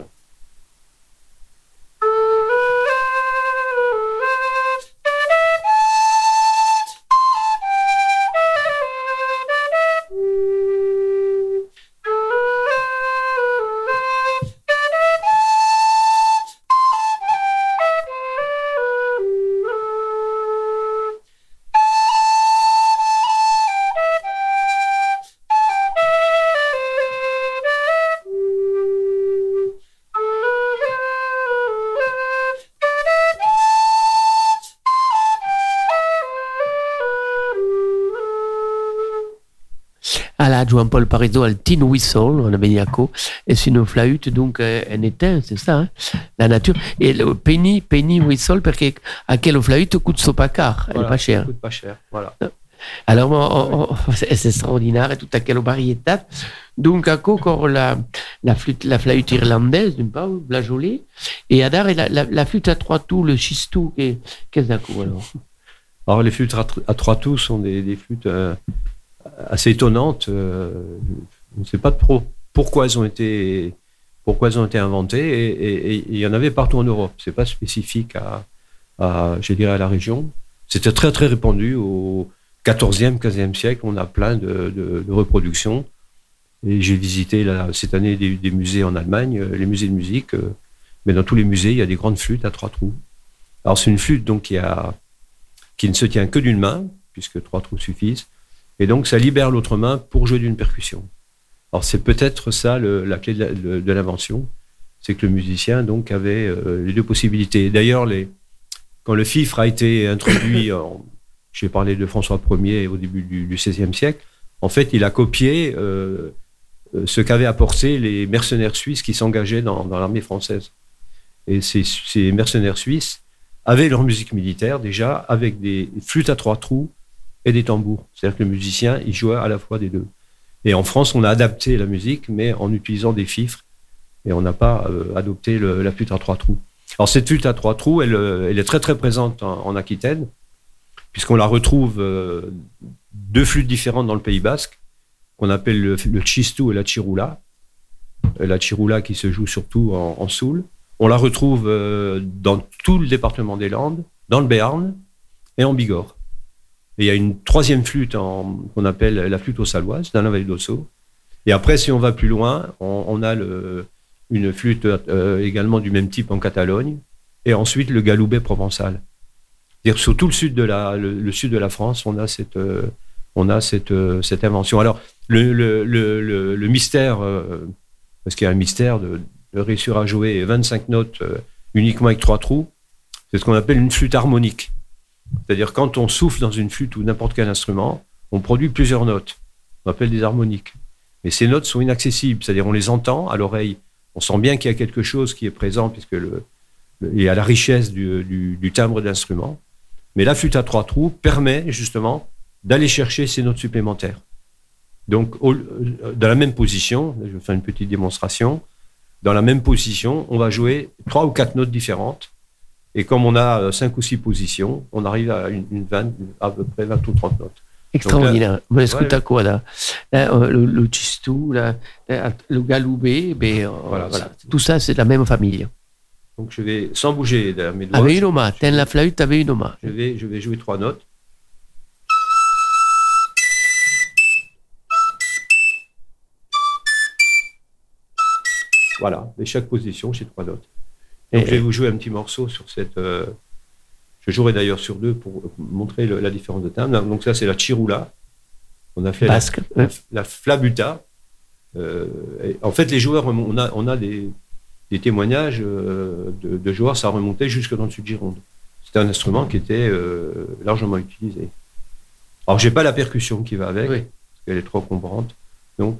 Alla Juan-Paul Parisot al tin whistle, on avait dit à quoi, et c'est une flûte, donc euh, un étain, c'est ça, hein, la nature. Et le penny, penny whistle, parce que à quelle flûte coûte so pas car, elle Voilà, est pas chère. coûte pas cher, voilà. Alors, on, on, c'est extraordinaire, et tout à quelle variété. Donc, à quoi encore la, la flûte, la flûte irlandaise, d'une part, la jolie, et à dar, la, la, la flûte à trois tours, le chistou, qu'est-ce d'un coup, alors? Alors, les flûtes à trois tours sont des, des flûtes euh, assez étonnantes. Euh, on ne sait pas trop pourquoi elles ont été, pourquoi elles ont été inventées, et, et, et il y en avait partout en Europe. C'est pas spécifique à, à, je dirais, à la région. C'était très, très répandu au quatorzième, quinzième siècle. On a plein de, de, de reproductions. Et j'ai visité là, cette année des, des musées en Allemagne, les musées de musique. Euh, mais dans tous les musées, il y a des grandes flûtes à trois trous. Alors, c'est une flûte donc, qui, a, qui ne se tient que d'une main, puisque trois trous suffisent. Et donc, ça libère l'autre main pour jouer d'une percussion. Alors, c'est peut-être ça le, la clé de, la, de, de l'invention. C'est que le musicien donc, avait euh, les deux possibilités. D'ailleurs, les, quand le fifre a été introduit, en, j'ai parlé de François Ier au début du, du seizième siècle, en fait, il a copié euh, ce qu'avaient apporté les mercenaires suisses qui s'engageaient dans, dans l'armée française. Et ces, ces mercenaires suisses avaient leur musique militaire déjà avec des flûtes à trois trous et des tambours. C'est-à-dire que le musicien, il jouait à la fois des deux. Et en France, on a adapté la musique, mais en utilisant des fifres, et on n'a pas euh, adopté le, la flûte à trois trous. Alors cette flûte à trois trous, elle, elle est très très présente en, en Aquitaine, puisqu'on la retrouve euh, deux flûtes différentes dans le Pays Basque, qu'on appelle le, le chistou et la chiroula. La chiroula qui se joue surtout en, en soul. On la retrouve euh, dans tout le département des Landes, dans le Béarn et en Bigorre. Et il y a une troisième flûte en, qu'on appelle la flûte aux Saloises, dans la vallée d'Ossau. Et après, si on va plus loin, on, on a le, une flûte euh, également du même type en Catalogne, et ensuite le galoubet provençal. C'est-à-dire sur tout le sud de la, le, le sud de la France, on a cette, euh, on a cette, euh, cette invention. Alors, le, le, le, le, le mystère, euh, parce qu'il y a un mystère de, de réussir à jouer vingt-cinq notes euh, uniquement avec trois trous, c'est ce qu'on appelle une flûte harmonique. C'est-à-dire quand on souffle dans une flûte ou n'importe quel instrument, on produit plusieurs notes. On appelle des harmoniques. Mais ces notes sont inaccessibles, c'est-à-dire on les entend à l'oreille. On sent bien qu'il y a quelque chose qui est présent, puisque le, le, il y a la richesse du, du, du timbre d'instrument. Mais la flûte à trois trous permet justement d'aller chercher ces notes supplémentaires. Donc, au, dans la même position, je vais faire une petite démonstration, dans la même position, on va jouer trois ou quatre notes différentes. Et comme on a cinq ou six positions, on arrive à une, une vingt, à peu près vingt ou trente notes. Extraordinaire. Vous écoutez quoi là, là le, le chistou, là, le galoubet, ben, voilà, voilà. Tout ça, c'est de la même famille. Donc je vais, sans bouger de mes doigts. Avec une main, t'as la flûte avec une main. Je vais, je vais jouer trois notes. Voilà, et chaque position, j'ai trois notes. Donc, et je vais vous jouer un petit morceau sur cette... Euh, je jouerai d'ailleurs sur deux pour montrer le, la différence de timbre. Donc ça, c'est la chirula. On a fait Basque, la, ouais. la, la flabuta. Euh, en fait, les joueurs, on a, on a des, des témoignages euh, de, de joueurs, ça remontait jusque dans le Sud-Gironde. C'était un instrument qui était euh, largement utilisé. Alors, j'ai pas la percussion qui va avec, oui, parce qu'elle est trop encombrante. Donc,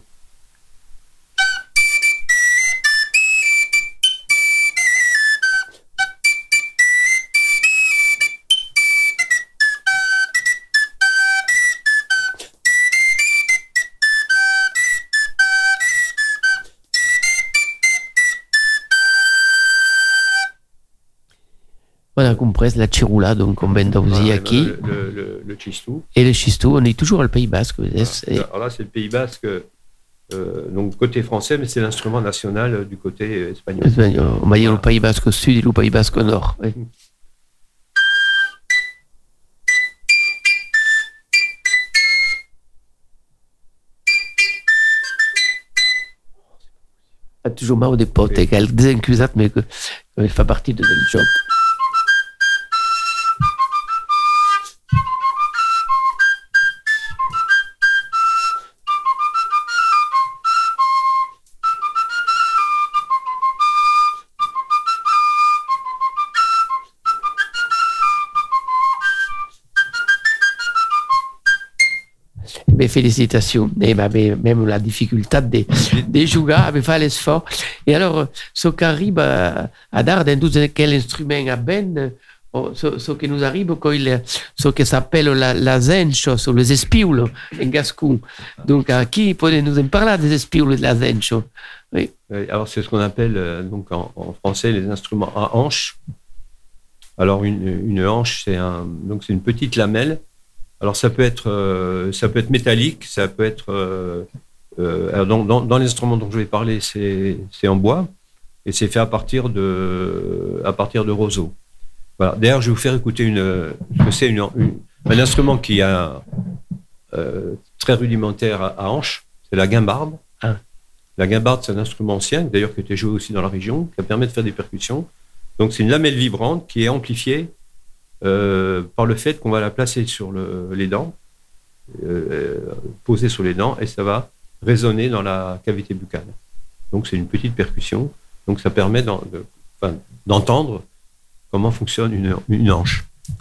on a compris la chirula, donc on vient d'Auzi aquí. Le, le, le, le chistou. Et le chistou, on est toujours au Pays Basque. Voilà. Alors là, c'est le Pays Basque, euh, donc côté français, mais c'est l'instrument national du côté espagnol. espagnol. On va dire le Pays Basque au sud et le Pays Basque au nord. Oui. A toujours marre des potes, oui, qu'elle désincusate, mais qu'elle fait partie de notre job. Mes félicitations. Et bah, même la difficulté des, des joueurs avait fait l'effort. Et alors, ce qui arrive à, à dar dans tout quel instrument à ben, ce, ce qui nous arrive, ce qui s'appelle la, la zencho, sur les espioules en gascon. Donc, à qui peut nous en parler des espioules de la zencho? Oui. Alors, c'est ce qu'on appelle donc en, en français les instruments à hanche. Alors, une, une hanche, c'est un, donc c'est une petite lamelle. Alors ça peut être euh, ça peut être métallique, ça peut être euh, euh, alors dans, dans, dans l'instrument dont je vais parler, c'est c'est en bois et c'est fait à partir de à partir de roseaux. Voilà. D'ailleurs, je vais vous faire écouter une c'est une, une un instrument qui a euh, très rudimentaire à, à hanche, c'est la guimbarde. Ah. La guimbarde, c'est un instrument ancien, d'ailleurs qui était joué aussi dans la région, qui permet de faire des percussions. Donc c'est une lamelle vibrante qui est amplifiée Euh, par le fait qu'on va la placer sur le, les dents, euh, posée sur les dents, et ça va résonner dans la cavité buccale. Donc c'est une petite percussion, donc ça permet d'en, de, enfin, d'entendre comment fonctionne une, une hanche.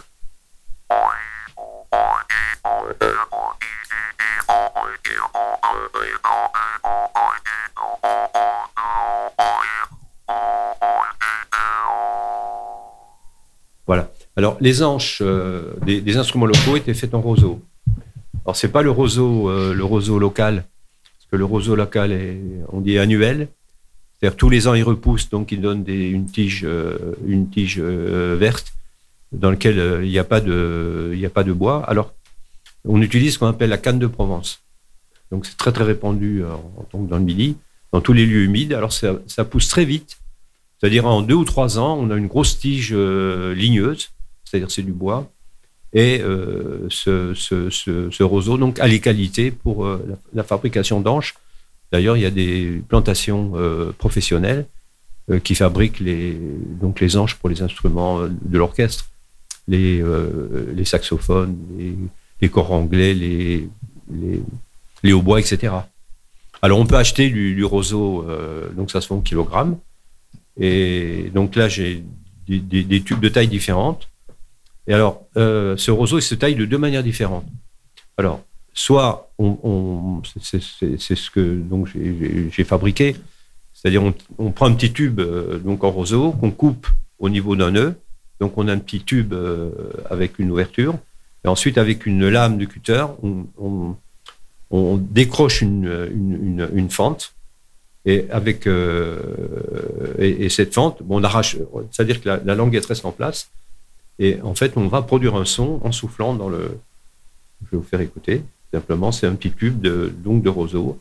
Voilà. Alors, les hanches euh, des, des instruments locaux étaient faites en roseau. Alors, c'est pas le roseau, euh, le roseau local, parce que le roseau local est, on dit annuel, c'est-à-dire tous les ans il repousse, donc il donne des, une tige, euh, une tige euh, verte dans laquelle euh, il n'y a pas de, il n'y a pas de bois. Alors, on utilise ce qu'on appelle la canne de Provence. Donc, c'est très très répandu euh, en, dans le Midi, dans tous les lieux humides. Alors, ça, ça pousse très vite, c'est-à-dire en deux ou trois ans, on a une grosse tige euh, ligneuse. C'est-à-dire c'est du bois, et euh, ce, ce, ce, ce roseau donc, a les qualités pour euh, la, la fabrication d'anches. D'ailleurs, il y a des plantations euh, professionnelles euh, qui fabriquent les, donc les anches pour les instruments de l'orchestre, les, euh, les saxophones, les, les corps anglais, les, les, les hautbois, et cetera. Alors, on peut acheter du, du roseau, euh, donc ça se fait en kilogrammes, et donc là, j'ai des, des, des tubes de taille différentes. Et alors, euh, ce roseau, il se taille de deux manières différentes. Alors, soit, on, on, c'est, c'est, c'est ce que donc j'ai, j'ai fabriqué, c'est-à-dire on, on prend un petit tube euh, donc en roseau qu'on coupe au niveau d'un nœud. Donc, on a un petit tube euh, avec une ouverture. Et ensuite, avec une lame de cutter, on, on, on décroche une, une, une, une fente. Et avec euh, et, et cette fente, bon, on arrache, c'est-à-dire que la, la languette reste en place. Et en fait, on va produire un son en soufflant dans le... Je vais vous faire écouter. Simplement, c'est un petit tube de, donc de roseau.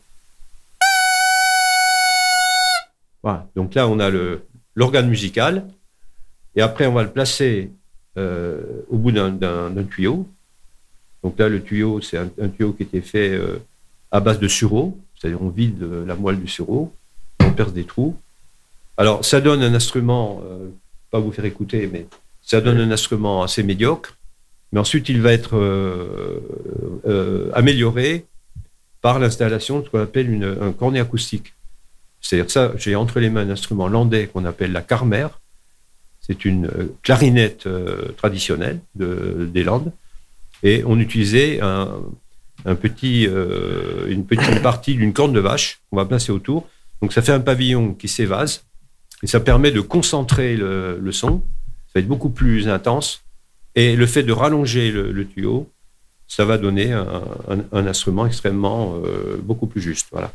Voilà. Donc là, on a le, l'organe musical. Et après, on va le placer euh, au bout d'un, d'un, d'un tuyau. Donc là, le tuyau, c'est un, un tuyau qui était fait euh, à base de sureau. C'est-à-dire, on vide la moelle du sureau, on perce des trous. Alors, ça donne un instrument, euh, pas vous faire écouter, mais ça donne un instrument assez médiocre, mais ensuite il va être euh, euh, amélioré par l'installation de ce qu'on appelle une, un cornet acoustique. C'est-à-dire que ça, j'ai entre les mains un instrument landais qu'on appelle la Karmer. C'est une clarinette euh, traditionnelle de, des Landes. Et on utilisait un, un petit, euh, une petite partie d'une corne de vache qu'on va placer autour. Donc ça fait un pavillon qui s'évase et ça permet de concentrer le, le son. Ça va être beaucoup plus intense. Et le fait de rallonger le, le tuyau, ça va donner un, un, un instrument extrêmement, euh, beaucoup plus juste. Voilà.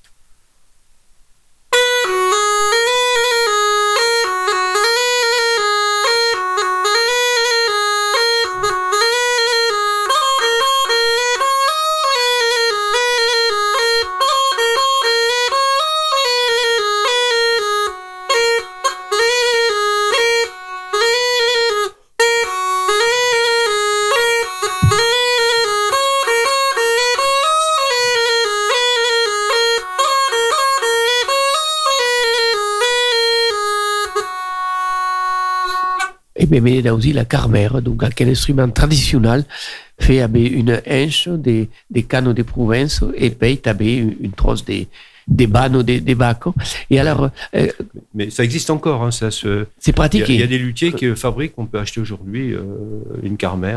Mais là aussi la Karmer, donc un instrument traditionnel fait avec une hanche des, des cannes de Provence et puis avec une trosse des des bannes des, des bacs. Et alors, euh, mais ça existe encore, hein, ça se. C'est pratiqué. Il y, y a des luthiers qui fabriquent, on peut acheter aujourd'hui euh, une Karmer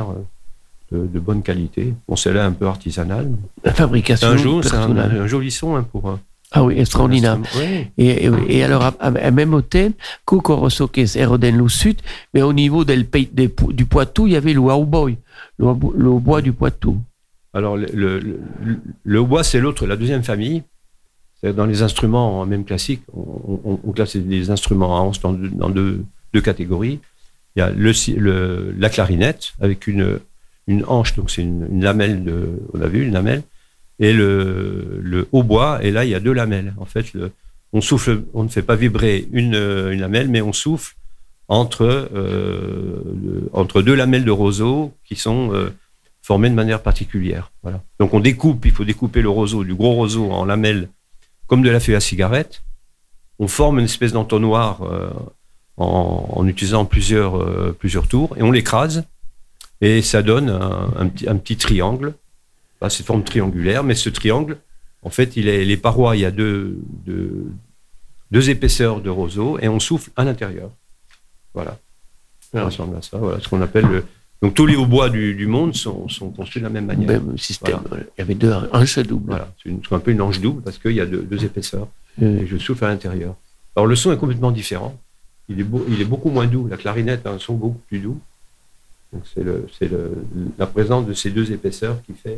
de, de bonne qualité. Bon, celle-là un peu artisanale. La fabrication. C'est un, joli, c'est un, un joli son hein, pour. Ah oui, extraordinaire. Oui. Et, et, et alors, à, à même temps, Coco Rosoques est dans le sud, mais au niveau del pays, de, du Poitou, il y avait le hautbois, le, le hautbois du Poitou. Alors, le, le, le, le hautbois, c'est l'autre, la deuxième famille. C'est-à-dire dans les instruments, même classiques, on, on, on classe les instruments à anse dans, deux, dans deux, deux catégories. Il y a le, le, la clarinette, avec une, une hanche, donc c'est une, une lamelle, de, on a vu, une lamelle. Et le, le hautbois, et là, il y a deux lamelles. En fait, le, on souffle, on ne fait pas vibrer une, une lamelle, mais on souffle entre, euh, le, entre deux lamelles de roseau qui sont euh, formées de manière particulière. Voilà. Donc, on découpe, il faut découper le roseau, du gros roseau en lamelles, comme de la feuille à cigarette. On forme une espèce d'entonnoir euh, en, en utilisant plusieurs, euh, plusieurs tours, et on l'écrase, et ça donne un, un, petit, un petit triangle. C'est de forme triangulaire, mais ce triangle, en fait, il est les parois, il y a deux, deux, deux épaisseurs de roseau et on souffle à l'intérieur. Voilà. Ça ressemble à ça. Voilà ce qu'on appelle le. Donc tous les hautbois du, du monde sont, sont construits de la même manière. Même système. Voilà. Il y avait deux hanches doubles. Voilà. C'est une, ce qu'on appelle une hanche double parce qu'il y a deux, deux épaisseurs mmh. et je souffle à l'intérieur. Alors le son est complètement différent. Il est, beau, il est beaucoup moins doux. La clarinette a un son beaucoup plus doux. Donc c'est, le, c'est le, la présence de ces deux épaisseurs qui fait.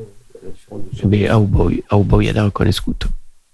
Beh, hautbois, hautbois da conosciuto.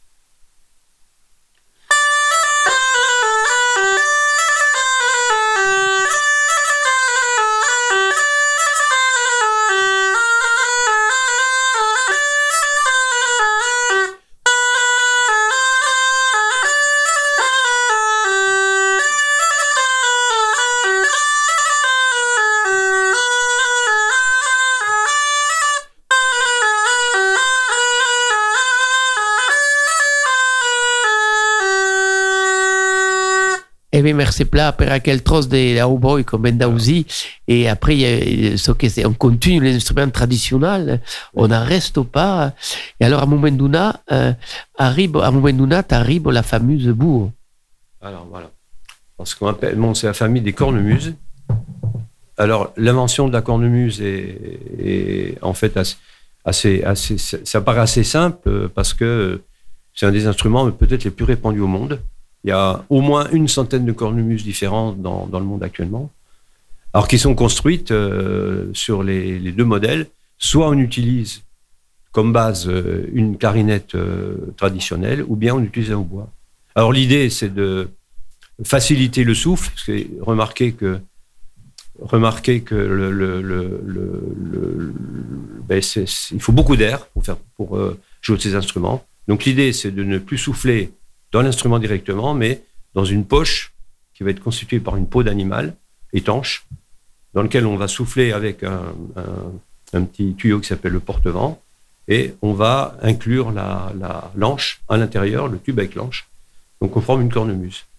Eh bien, merci plat per aquel tros de hautbois comme ben aussi. Et après, il y a ce que c'est, on continue les instruments traditionnels, on n'en reste pas. Et alors, à un moment donné, euh, arrive, à un moment donné, t'arrives la fameuse bourre. Alors, voilà. Ce qu'on appelle, bon, c'est la famille des cornemuses. Alors, l'invention de la cornemuse est, est en fait assez, assez, assez, ça paraît assez simple parce que c'est un des instruments peut-être les plus répandus au monde. Il y a au moins une centaine de cornemuses différentes dans, dans le monde actuellement, alors qui sont construites euh, sur les, les deux modèles. Soit on utilise comme base euh, une clarinette euh, traditionnelle, ou bien on utilise un hautbois. Alors l'idée, c'est de faciliter le souffle, parce que remarquez que remarquez que le, le, le, le, le ben c'est, c'est, il faut beaucoup d'air pour faire pour euh, jouer de ces instruments. Donc l'idée, c'est de ne plus souffler dans l'instrument directement, mais dans une poche qui va être constituée par une peau d'animal étanche, dans lequel on va souffler avec un, un, un petit tuyau qui s'appelle le porte-vent, et on va inclure la, la l'anche à l'intérieur, le tube avec l'anche. Donc on forme une cornemuse.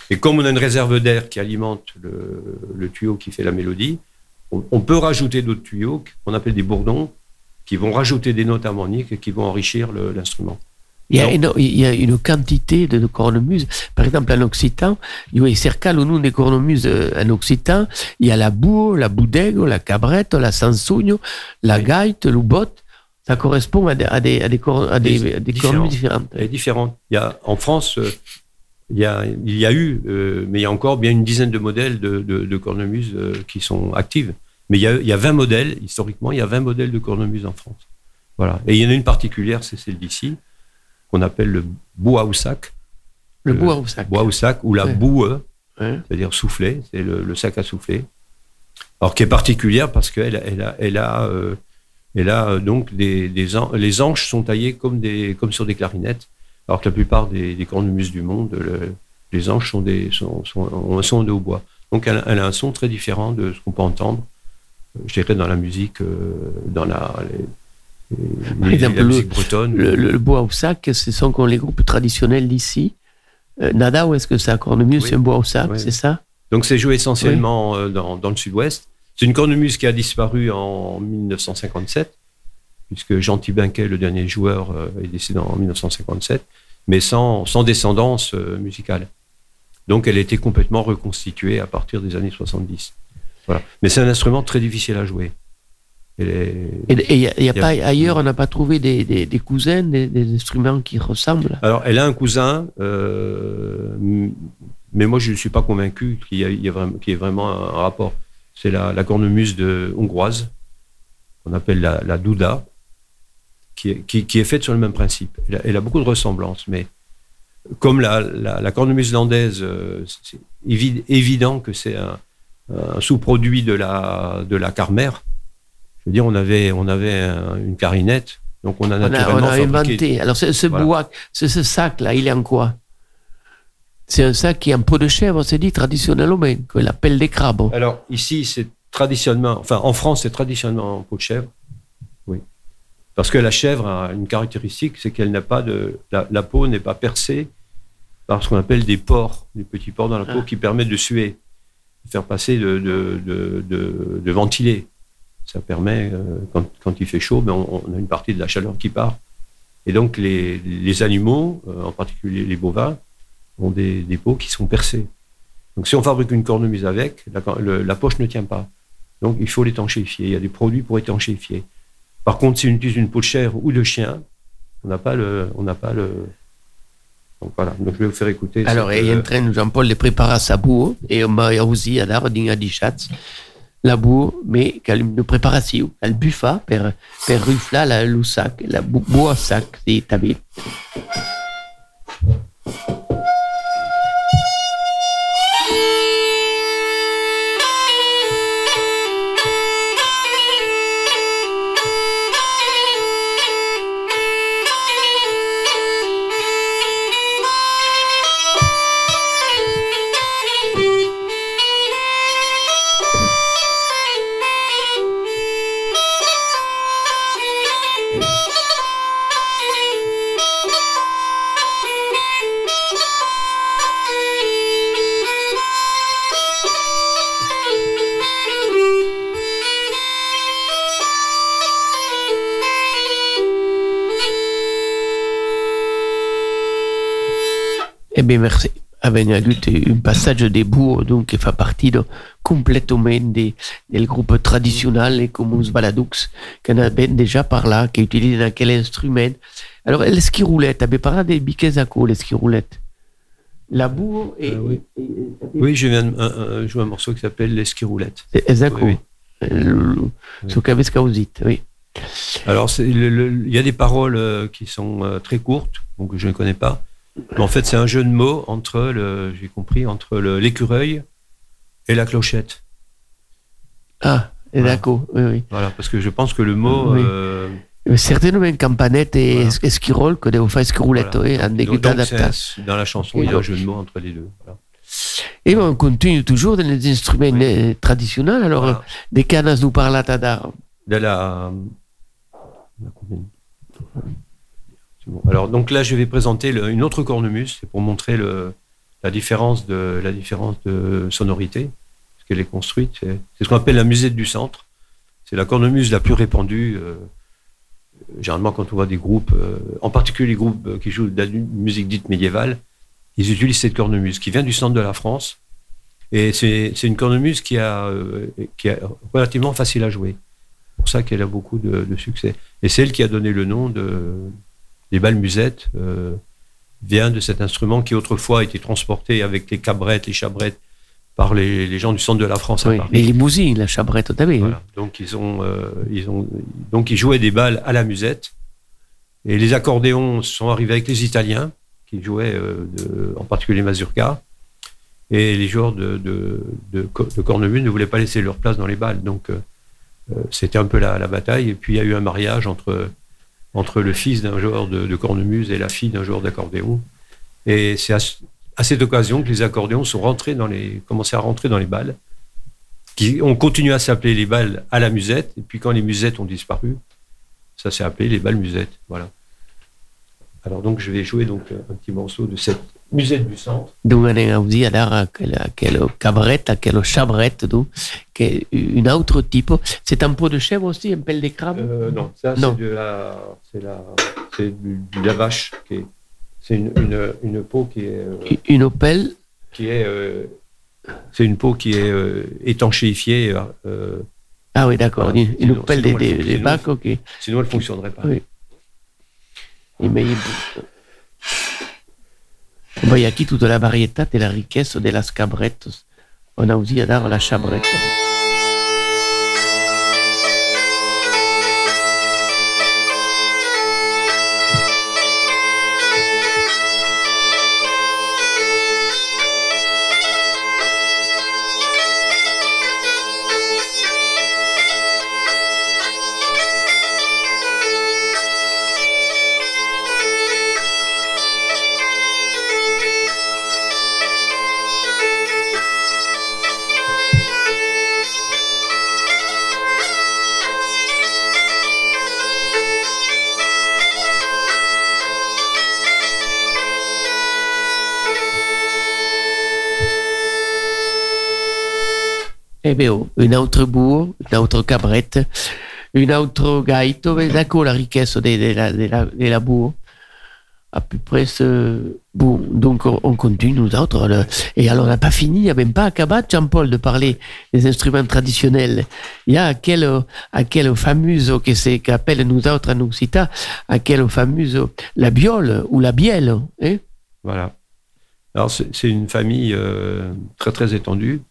Et comme on a une réserve d'air qui alimente le, le tuyau qui fait la mélodie, on, on peut rajouter d'autres tuyaux qu'on appelle des bourdons, qui vont rajouter des notes harmoniques et qui vont enrichir le, l'instrument. Il y, a une, il y a une quantité de, de cornemuses. Par exemple, en occitan, il y a cerca le nom des cornemuses en occitan. Il y a la boue, la boudego, la cabrette, la sansugno, la oui. gaite, le botte. Ça correspond à des, à des, à des, cor, à des, à des cornemuses différentes. Elle est différente. Il y a, en France, il y a, il y a eu, euh, mais il y a encore bien une dizaine de modèles de, de, de cornemuses euh, qui sont actives. Mais il y, a, il y a vingt modèles, historiquement, il y a vingt modèles de cornemuse en France. Voilà. Et il y en a une particulière, c'est celle d'ici, qu'on appelle le bois-ou-sac. Le bois-ou-sac. Bois-ou-sac, ou la ouais. boue, ouais. c'est-à-dire souffler, c'est le, le sac à souffler. Alors, qui est particulière parce qu'elle elle a, elle a, euh, elle a donc des, des an- les anches sont taillées comme, des, comme sur des clarinettes, alors que la plupart des, des cornemuses du monde, le, les anches sont, des, sont, sont, ont un son de hautbois. Donc, elle, elle a un son très différent de ce qu'on peut entendre, je dirais, dans la musique, euh, dans la... Les, Par exemple, la musique bretonne. Le, le, le bois-ou-sac, ce sont comme les groupes traditionnels d'ici. Euh, Nada, où est-ce que ça, cornemuse, oui. c'est un bois-ou-sac, oui. c'est ça? Donc c'est joué essentiellement oui. dans, dans le sud-ouest. C'est une cornemuse qui a disparu en dix-neuf cent cinquante-sept, puisque Jean Thibinquet, le dernier joueur, est décédé en dix-neuf cent cinquante-sept, mais sans, sans descendance musicale. Donc elle a été complètement reconstituée à partir des années soixante-dix. Voilà. Mais c'est un instrument très difficile à jouer. Et il y a, y a pas, ailleurs, on n'a pas trouvé des, des, des cousins, des, des instruments qui ressemblent? Alors, elle a un cousin, euh, mais moi, je ne suis pas convaincu qu'il y, a, il y, a vraiment, qu'il y ait vraiment un rapport. C'est la, la cornemuse de, hongroise, qu'on appelle la, la douda, qui est, qui, qui est faite sur le même principe. Elle a, elle a beaucoup de ressemblances, mais comme la, la, la cornemuse landaise, c'est évident que c'est un, un sous-produit de la, de la carmer. Je veux dire, on avait, on avait un, une clarinette, donc on a naturellement on a, on a inventé. Alors, ce, ce voilà. bois, ce, ce sac-là, il est en quoi? C'est un sac qui est en peau de chèvre, c'est dit traditionnellement, qu'on appelle des crabes. Alors, ici, c'est traditionnellement, enfin, en France, c'est traditionnellement en peau de chèvre. Oui. Parce que la chèvre a une caractéristique, c'est qu'elle n'a pas de, la, la peau n'est pas percée par ce qu'on appelle des pores, des petits pores dans la peau ah. qui permettent de suer, de faire passer, de, de, de, de, de ventiler. Ça permet, euh, quand, quand il fait chaud, ben on, on a une partie de la chaleur qui part. Et donc, les, les animaux, euh, en particulier les bovins, ont des, des peaux qui sont percées. Donc, si on fabrique une cornemuse avec, la, le, la poche ne tient pas. Donc, il faut l'étanchéifier. Il y a des produits pour étanchéifier. Par contre, si on utilise une peau de chèvre ou de chien, on n'a pas le... On n'a pas le... Donc, voilà. Donc, je vais vous faire écouter. Alors, il est en train, Jean-Paul, de préparer sa boue, et on va aussi, à l'art, d'un adichatz. La boue, mais de préparation. Elle buffa per, per rufla la, le sac, la boue sac, c'est tabil. Eh bien, merci. Abbiamo avuto un passaggio di Bourg, donc, che fa parte completamente del gruppo tradizionale come os Baladux, che abbiamo già parlato, che utilizzano quel strumento. Alors, l'esquiroulette, abbiamo parlato del bichesaco, l'esquiroulette. La bourre et... Euh, oui. Et, et, oui, je viens de jouer un morceau qui s'appelle l'esquiroulette. Esatto. Oui, oui. Su Cavescausite, oui. Alors, il y a des paroles euh, qui sont euh, très courtes, donc je ne connais pas. Mais en fait, c'est un jeu de mots entre, le, j'ai compris, entre le, l'écureuil et la clochette. Ah, voilà. D'accord, oui, oui. Voilà, parce que je pense que le mot... Oui. Euh, certainement campanette et voilà. Esquirol, que devo fare esquiroulette, voilà. Oui, donc, donc c'est, dans la chanson, il y a un jeu de mots entre les deux. Voilà. Et on continue toujours dans les instruments oui. traditionnels. Alors, voilà. Des canas nous parlent à d'art. De la... Bon. Alors, donc là, je vais présenter le, une autre cornemuse, c'est pour montrer le, la différence de, la différence de sonorité, parce qu'elle est construite. C'est, c'est ce qu'on appelle la musette du centre. C'est la cornemuse la plus répandue. Euh, généralement, quand on voit des groupes, euh, en particulier les groupes qui jouent de la musique dite médiévale, ils utilisent cette cornemuse qui vient du centre de la France. Et c'est, c'est une cornemuse qui, a, euh, qui est relativement facile à jouer. C'est pour ça qu'elle a beaucoup de, de succès. Et c'est elle qui a donné le nom de, des balles musettes, euh, vient de cet instrument qui autrefois a été transporté avec les cabrettes, les chabrettes, par les, les gens du centre de la France. Oui, les limousines, la chabrette aussi. Voilà. Donc, ils ont, euh, ils ont, donc, ils jouaient des balles à la musette. Et les accordéons sont arrivés avec les Italiens, qui jouaient euh, de, en particulier les mazurkas. Et les joueurs de, de, de, de cornemuse ne voulaient pas laisser leur place dans les balles. Donc, euh, c'était un peu la, la bataille. Et puis, il y a eu un mariage entre, entre le fils d'un joueur de, de cornemuse et la fille d'un joueur d'accordéon. Et c'est à, à cette occasion que les accordéons sont rentrés dans les, commencé à rentrer dans les balles, qui ont continué à s'appeler les balles à la musette. Et puis, quand les musettes ont disparu, ça s'est appelé les balles musettes. Voilà. Alors, donc, je vais jouer donc, un petit morceau de cette musette du centre. Donc, on a dit alors quelle cabrette, quelle chabrette, donc, une autre type. C'est un pot de chèvre aussi, un pelle de crabe euh, Non, ça, non. c'est de la, c'est la, c'est du, de la vache. Qui est, c'est une, une, une peau qui est. Euh, une pelle Qui est. Euh, c'est une peau qui est euh, étanchéifiée. Euh, ah oui, d'accord. Voilà. Une, une pelle des vaches, ok. Sinon, elle ne fonctionnerait pas. Oui. Mais il y a qui toute la variété et la richesse de las cabrettes. On a aussi à dar la chabrette. Eh bien, une autre bourre, une autre cabrette, une autre gaito, d'accord, la richesse de, de, la, de, la, de la bourre. À peu près ce... Bon, donc on continue, nous autres. Le... Et alors, on n'a pas fini, il n'y a même pas acabat, Jean-Paul, de parler des instruments traditionnels. Il y a à quel, à quel fameux, que c'est, qu'appelle nous autres en Occitanie, à quel fameux, la biole ou la bielle. Hein? Voilà. Alors, c'est, c'est une famille euh, très, très étendue.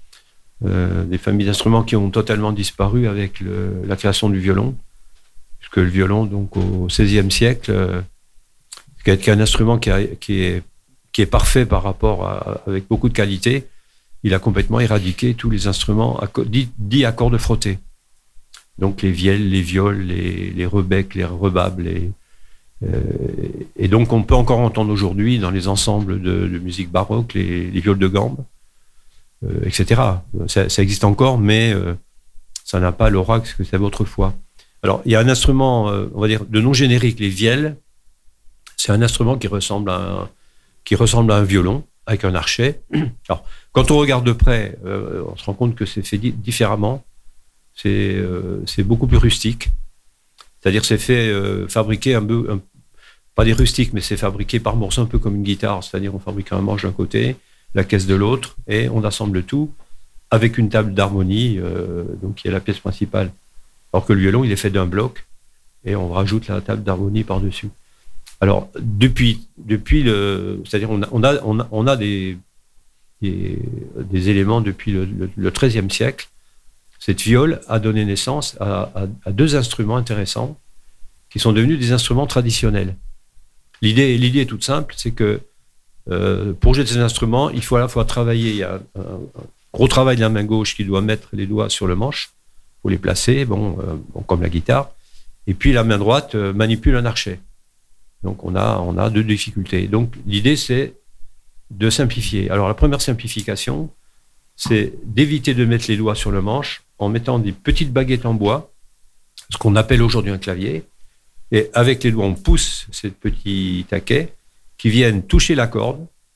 Euh, des familles d'instruments qui ont totalement disparu avec le, la création du violon, puisque le violon, donc au seizième siècle, euh, qui est un instrument qui, a, qui, est, qui est parfait par rapport à, avec beaucoup de qualité, il a complètement éradiqué tous les instruments dits, dits à cordes frottées. Donc les vielles, les viols, les, les rebecs, les rebabs, les, euh, et donc on peut encore entendre aujourd'hui dans les ensembles de, de musique baroque les, les viols de gambe. Euh, et cetera. Ça, ça existe encore, mais euh, ça n'a pas l'aura que ça avait autrefois. Alors, il y a un instrument, euh, on va dire, de nom générique, les vielles. C'est un instrument qui ressemble à un, qui ressemble à un violon, avec un archet. Alors, quand on regarde de près, euh, on se rend compte que c'est fait di- différemment. C'est, euh, c'est beaucoup plus rustique. C'est-à-dire, c'est fait euh, fabriquer un peu, un, pas des rustiques, mais c'est fabriqué par morceaux, un peu comme une guitare. C'est-à-dire, on fabrique un manche d'un côté, la caisse de l'autre, et on assemble tout avec une table d'harmonie, euh, donc qui est la pièce principale. Alors que le violon, il est fait d'un bloc, et on rajoute la table d'harmonie par-dessus. Alors, depuis, depuis le... C'est-à-dire, on a, on a, on a, on a des, des, des éléments depuis le, le, le treizième siècle. Cette viole a donné naissance à, à, à deux instruments intéressants, qui sont devenus des instruments traditionnels. L'idée, l'idée est toute simple, c'est que Euh, pour jouer de ces instruments, il faut à la fois travailler, il y a un, un gros travail de la main gauche qui doit mettre les doigts sur le manche, il faut les placer, bon, euh, bon, comme la guitare, et puis la main droite euh, manipule un archet. Donc on a, on a deux difficultés. Donc l'idée c'est de simplifier. Alors la première simplification, c'est d'éviter de mettre les doigts sur le manche en mettant des petites baguettes en bois, ce qu'on appelle aujourd'hui un clavier, et avec les doigts on pousse ces petits taquets qui viennent toucher la corde,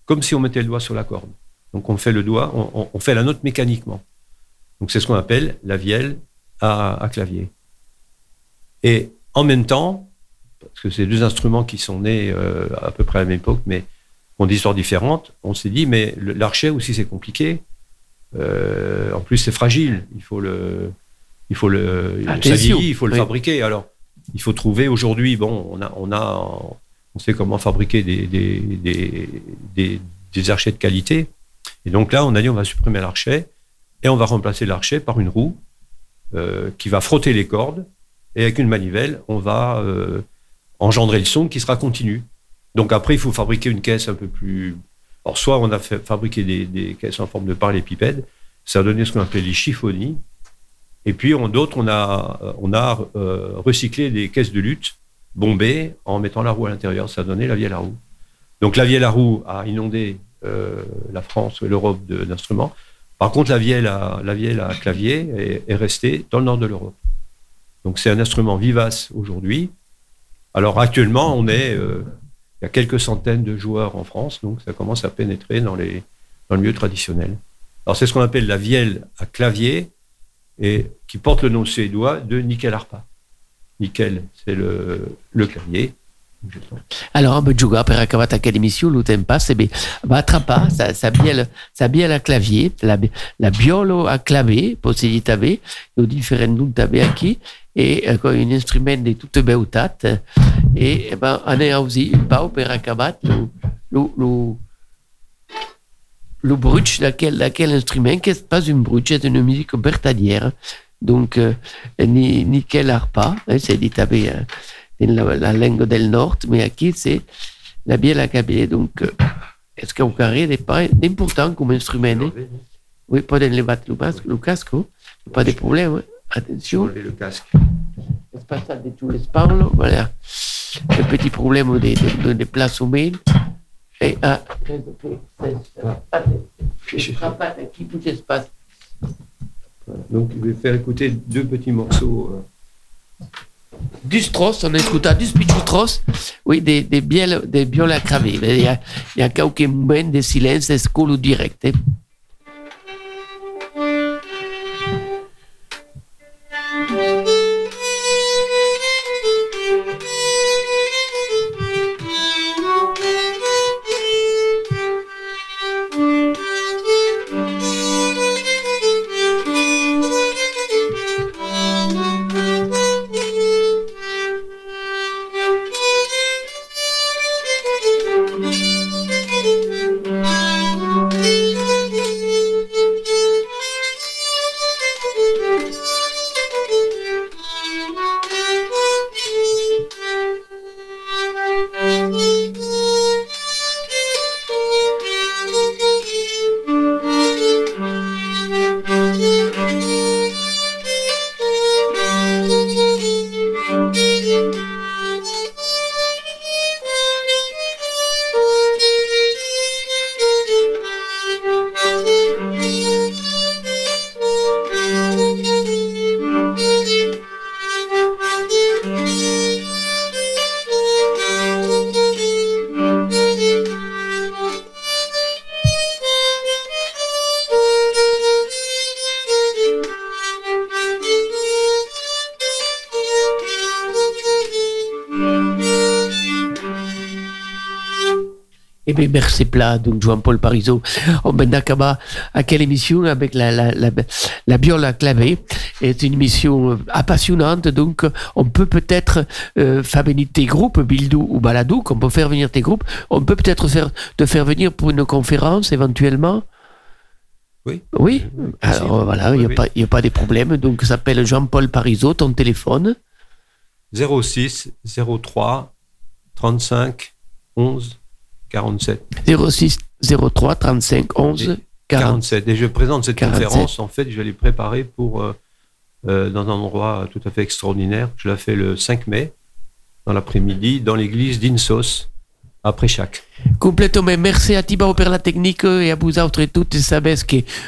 comme si on mettait le doigt sur la corde. Donc on fait le doigt, on, on fait la note mécaniquement. Donc c'est ce qu'on appelle la vielle à, à clavier. Et en même temps, parce que c'est deux instruments qui sont nés euh, à peu près à la même époque, mais ont des histoires différentes, on s'est dit, mais le, l'archet aussi c'est compliqué. Euh, en plus c'est fragile, il faut le, il faut le, ça vieillit, il faut le oui. fabriquer. Alors il faut trouver aujourd'hui, bon, on a, on a, on sait comment fabriquer des, des, des, des, des archets de qualité. Et donc là, on a dit, on va supprimer l'archet et on va remplacer l'archet par une roue euh, qui va frotter les cordes et avec une manivelle, on va euh, engendrer le son qui sera continu. Donc après, il faut fabriquer une caisse un peu plus. Alors soit on a fait fabriqué des, des caisses en forme de parallépipède, ça a donné ce qu'on appelait les chiffonies. Et puis on, d'autres, on a, on a euh, recyclé des caisses de luth bombées en mettant la roue à l'intérieur. Ça a donné la vielle à roue. Donc la vielle à roue a inondé euh, la France et l'Europe de, d'instruments. Par contre, la vielle à, la vielle à clavier est, est restée dans le nord de l'Europe. Donc c'est un instrument vivace aujourd'hui. Alors actuellement, on est, euh, il y a quelques centaines de joueurs en France, donc ça commence à pénétrer dans, les, dans le milieu traditionnel. Alors c'est ce qu'on appelle la vielle à clavier, et qui porte le nom suédois de Nickel Harpa. Nickel, c'est le, le clavier. Alors, on peut jouer per acabar quelle émission, le temps passe, mais va attraper sa, sa bielle, sa bielle à clavier, la, la biolo à clavier, possible taver, aux différents noms taver aquí, et euh, un instrument de toute beautat, et ben, on est aussi un peu per acabar le, le, le, le bruch d'aquel, d'aquel instrument, qui n'est pas une bruch, c'est une musique bertalière. Donc, euh, ni, Nickel Harpa, hein, c'est dit taver euh, dans la, la langue del nord, mais ici, c'est la bielle à clavier. Donc, euh, est-ce qu'au carré n'est pas important comme instrument? Hein? Oui, pas dans les battre le casque, le casque, hein? Pas de problème. Hein? Attention. Le casque. C'est pas ça de tous les parles. Voilà. Le petit problème des de, de, de places humaines. Et à je frappe qui tout espace. Donc, je vais faire écouter deux petits morceaux. Euh... Du Strauss, on écoute du Strauss, oui, des, des bielles, des viols à clavier. Il y a, il y a quelques moments de silence, de scolo direct. Hein. Eh bien, merci plat, donc Jean-Paul Parisot. On va acaber à quelle émission avec la, la, la, la biole à clavier. C'est une émission passionnante, donc on peut peut-être euh, faire venir tes groupes, Bildou ou Baladou, qu'on peut faire venir tes groupes. On peut peut-être faire, te faire venir pour une conférence éventuellement. Oui. Oui. Alors voilà, il n'y a, oui. a pas de problème. Donc, ça s'appelle Jean-Paul Parisot, ton téléphone. zéro six zéro trois trente-cinq onze quarante-sept. zéro six zéro trois trente-cinq onze quarante-sept. Et je présente cette quarante-sept. Conférence, en fait, je l'ai préparée pour, euh, euh, dans un endroit tout à fait extraordinaire. Je la fais le cinq mai, dans l'après-midi, dans l'église d'Insos, à Préchac. Complètement. Merci à Thibaut pour la technique et à vous autres et toutes. Savez que